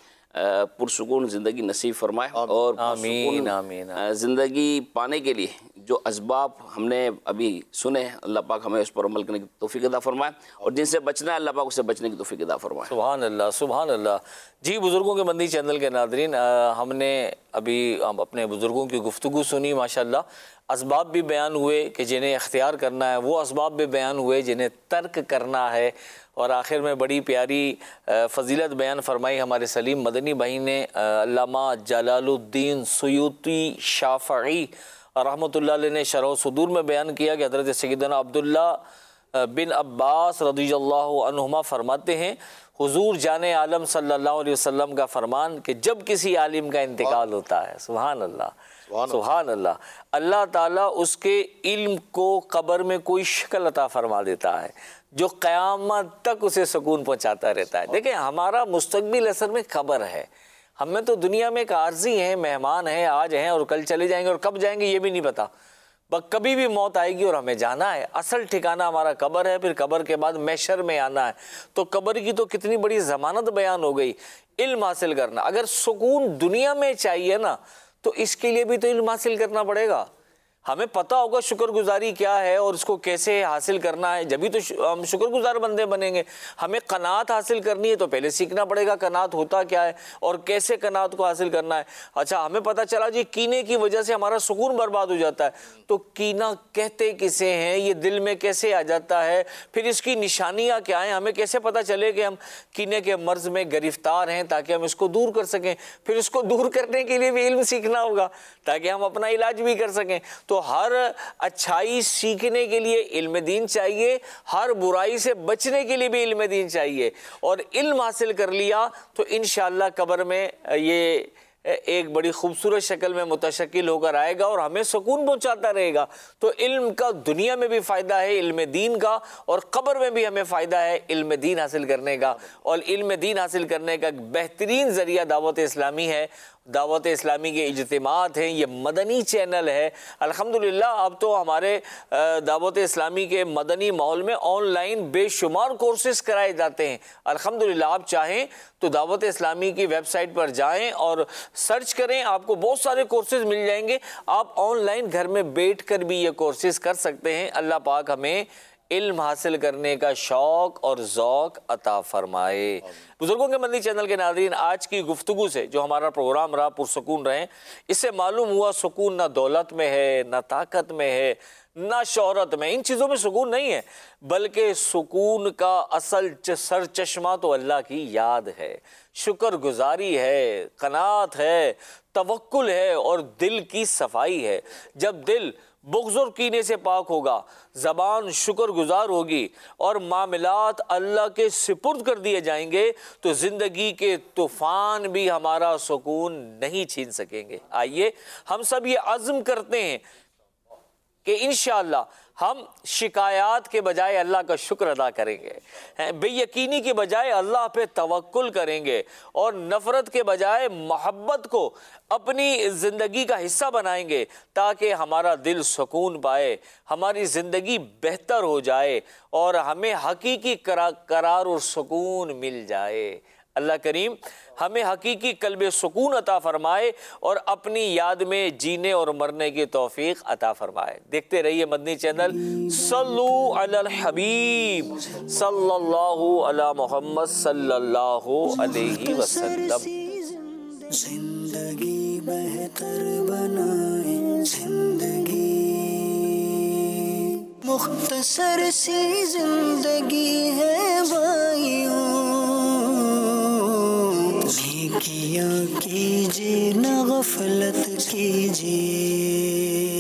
پرسکون زندگی نصیب فرمائے، اور آمین آمین۔ زندگی پانے کے لیے جو اسباب ہم نے ابھی سنے، اللہ پاک ہمیں اس پر عمل کرنے کی توفیق عطا فرمائے، اور جن سے بچنا ہے اللہ پاک اس سے بچنے کی توفیق عطا فرمائے۔ سبحان اللہ سبحان اللہ۔ جی بزرگوں کے مدنی چینل کے ناظرین، ہم نے ابھی اپنے بزرگوں کی گفتگو سنی، ماشاءاللہ اسباب بھی بیان ہوئے کہ جنہیں اختیار کرنا ہے، وہ اسباب بھی بیان ہوئے جنہیں ترک کرنا ہے، اور آخر میں بڑی پیاری فضیلت بیان فرمائی ہمارے سلیم مدنی بھائی نے۔ علامہ جلال الدین سیوطی شافعی رحمۃ اللہ علیہ نے شرح صدور میں بیان کیا کہ حضرت سیدنا عبداللہ بن عباس رضی اللہ عنہما فرماتے ہیں، حضور جان عالم صلی اللہ علیہ وسلم کا فرمان کہ جب کسی عالم کا انتقال ہوتا ہے، سبحان اللہ سبحان اللہ، اللہ تعالیٰ اس کے علم کو قبر میں کوئی شکل عطا فرما دیتا ہے جو قیامت تک اسے سکون پہنچاتا رہتا ہے۔ دیکھیں ہمارا مستقبل اثر میں قبر ہے، ہمیں تو دنیا میں ایک عارضی ہیں، مہمان ہیں، آج ہیں اور کل چلے جائیں گے، اور کب جائیں گے یہ بھی نہیں پتا، بس کبھی بھی موت آئے گی اور ہمیں جانا ہے۔ اصل ٹھکانہ ہمارا قبر ہے، پھر قبر کے بعد محشر میں آنا ہے۔ تو قبر کی تو کتنی بڑی ضمانت بیان ہو گئی۔ علم حاصل کرنا، اگر سکون دنیا میں چاہیے نا تو اس کے لیے بھی تو علم حاصل کرنا پڑے گا۔ ہمیں پتہ ہوگا شکر گزاری کیا ہے اور اس کو کیسے حاصل کرنا ہے، جبھی تو ہم شکر گزار بندے بنیں گے۔ ہمیں قناعت حاصل کرنی ہے تو پہلے سیکھنا پڑے گا قناعت ہوتا کیا ہے اور کیسے قناعت کو حاصل کرنا ہے۔ اچھا ہمیں پتہ چلا جی کینے کی وجہ سے ہمارا سکون برباد ہو جاتا ہے، تو کینہ کہتے کسے ہیں، یہ دل میں کیسے آ جاتا ہے، پھر اس کی نشانیاں کیا ہیں، ہمیں کیسے پتہ چلے کہ ہم کینے کے مرض میں گرفتار ہیں تاکہ ہم اس کو دور کر سکیں۔ پھر اس کو دور کرنے کے لیے بھی علم سیکھنا ہوگا تاکہ ہم اپنا علاج بھی کر سکیں۔ تو ہر اچھائی سیکھنے کے لیے علم دین چاہیے، ہر برائی سے بچنے کے لیے بھی علم دین چاہیے، اور علم حاصل کر لیا تو انشاءاللہ قبر میں یہ ایک بڑی خوبصورت شکل میں متشکل ہو کر آئے گا اور ہمیں سکون پہنچاتا رہے گا۔ تو علم کا دنیا میں بھی فائدہ ہے علم دین کا، اور قبر میں بھی ہمیں فائدہ ہے علم دین حاصل کرنے کا، اور علم دین حاصل کرنے کا ایک بہترین ذریعہ دعوت اسلامی ہے۔ دعوت اسلامی کے اجتماعات ہیں، یہ مدنی چینل ہے۔ الحمدللہ اب تو ہمارے دعوت اسلامی کے مدنی ماحول میں آن لائن بے شمار کورسز کرائے جاتے ہیں۔ الحمدللہ آپ چاہیں تو دعوت اسلامی کی ویب سائٹ پر جائیں اور سرچ کریں، آپ کو بہت سارے کورسز مل جائیں گے۔ آپ آن لائن گھر میں بیٹھ کر بھی یہ کورسز کر سکتے ہیں۔ اللہ پاک ہمیں علم حاصل کرنے کا شوق اور ذوق عطا فرمائے۔ بزرگوں کے مدنی چینل کے ناظرین، آج کی گفتگو سے جو ہمارا پروگرام رہا پرسکون رہیں، اس سے معلوم ہوا سکون نہ دولت میں ہے، نہ طاقت میں ہے، نہ شہرت میں، ان چیزوں میں سکون نہیں ہے، بلکہ سکون کا اصل سر چشمہ تو اللہ کی یاد ہے، شکر گزاری ہے، قناعت ہے، توکل ہے اور دل کی صفائی ہے۔ جب دل بغض اور کینے سے پاک ہوگا، زبان شکر گزار ہوگی اور معاملات اللہ کے سپرد کر دیے جائیں گے، تو زندگی کے طوفان بھی ہمارا سکون نہیں چھین سکیں گے۔ آئیے ہم سب یہ عزم کرتے ہیں کہ انشاءاللہ ہم شکایات کے بجائے اللہ کا شکر ادا کریں گے، بے یقینی کے بجائے اللہ پہ توکل کریں گے، اور نفرت کے بجائے محبت کو اپنی زندگی کا حصہ بنائیں گے تاکہ ہمارا دل سکون پائے، ہماری زندگی بہتر ہو جائے اور ہمیں حقیقی قرار اور سکون مل جائے۔ اللہ کریم ہمیں حقیقی قلب سکون عطا فرمائے اور اپنی یاد میں جینے اور مرنے کی توفیق عطا فرمائے۔ دیکھتے رہیے مدنی چینل۔ صلو علی الحبیب صلی اللہ علی محمد صلی اللہ علیہ وسلم۔ زندگی بہتر بنائیں زندگی. مختصر سی زندگی ہے بھائیوں، نیکیاں کیجیے نہ غفلت کیجیے.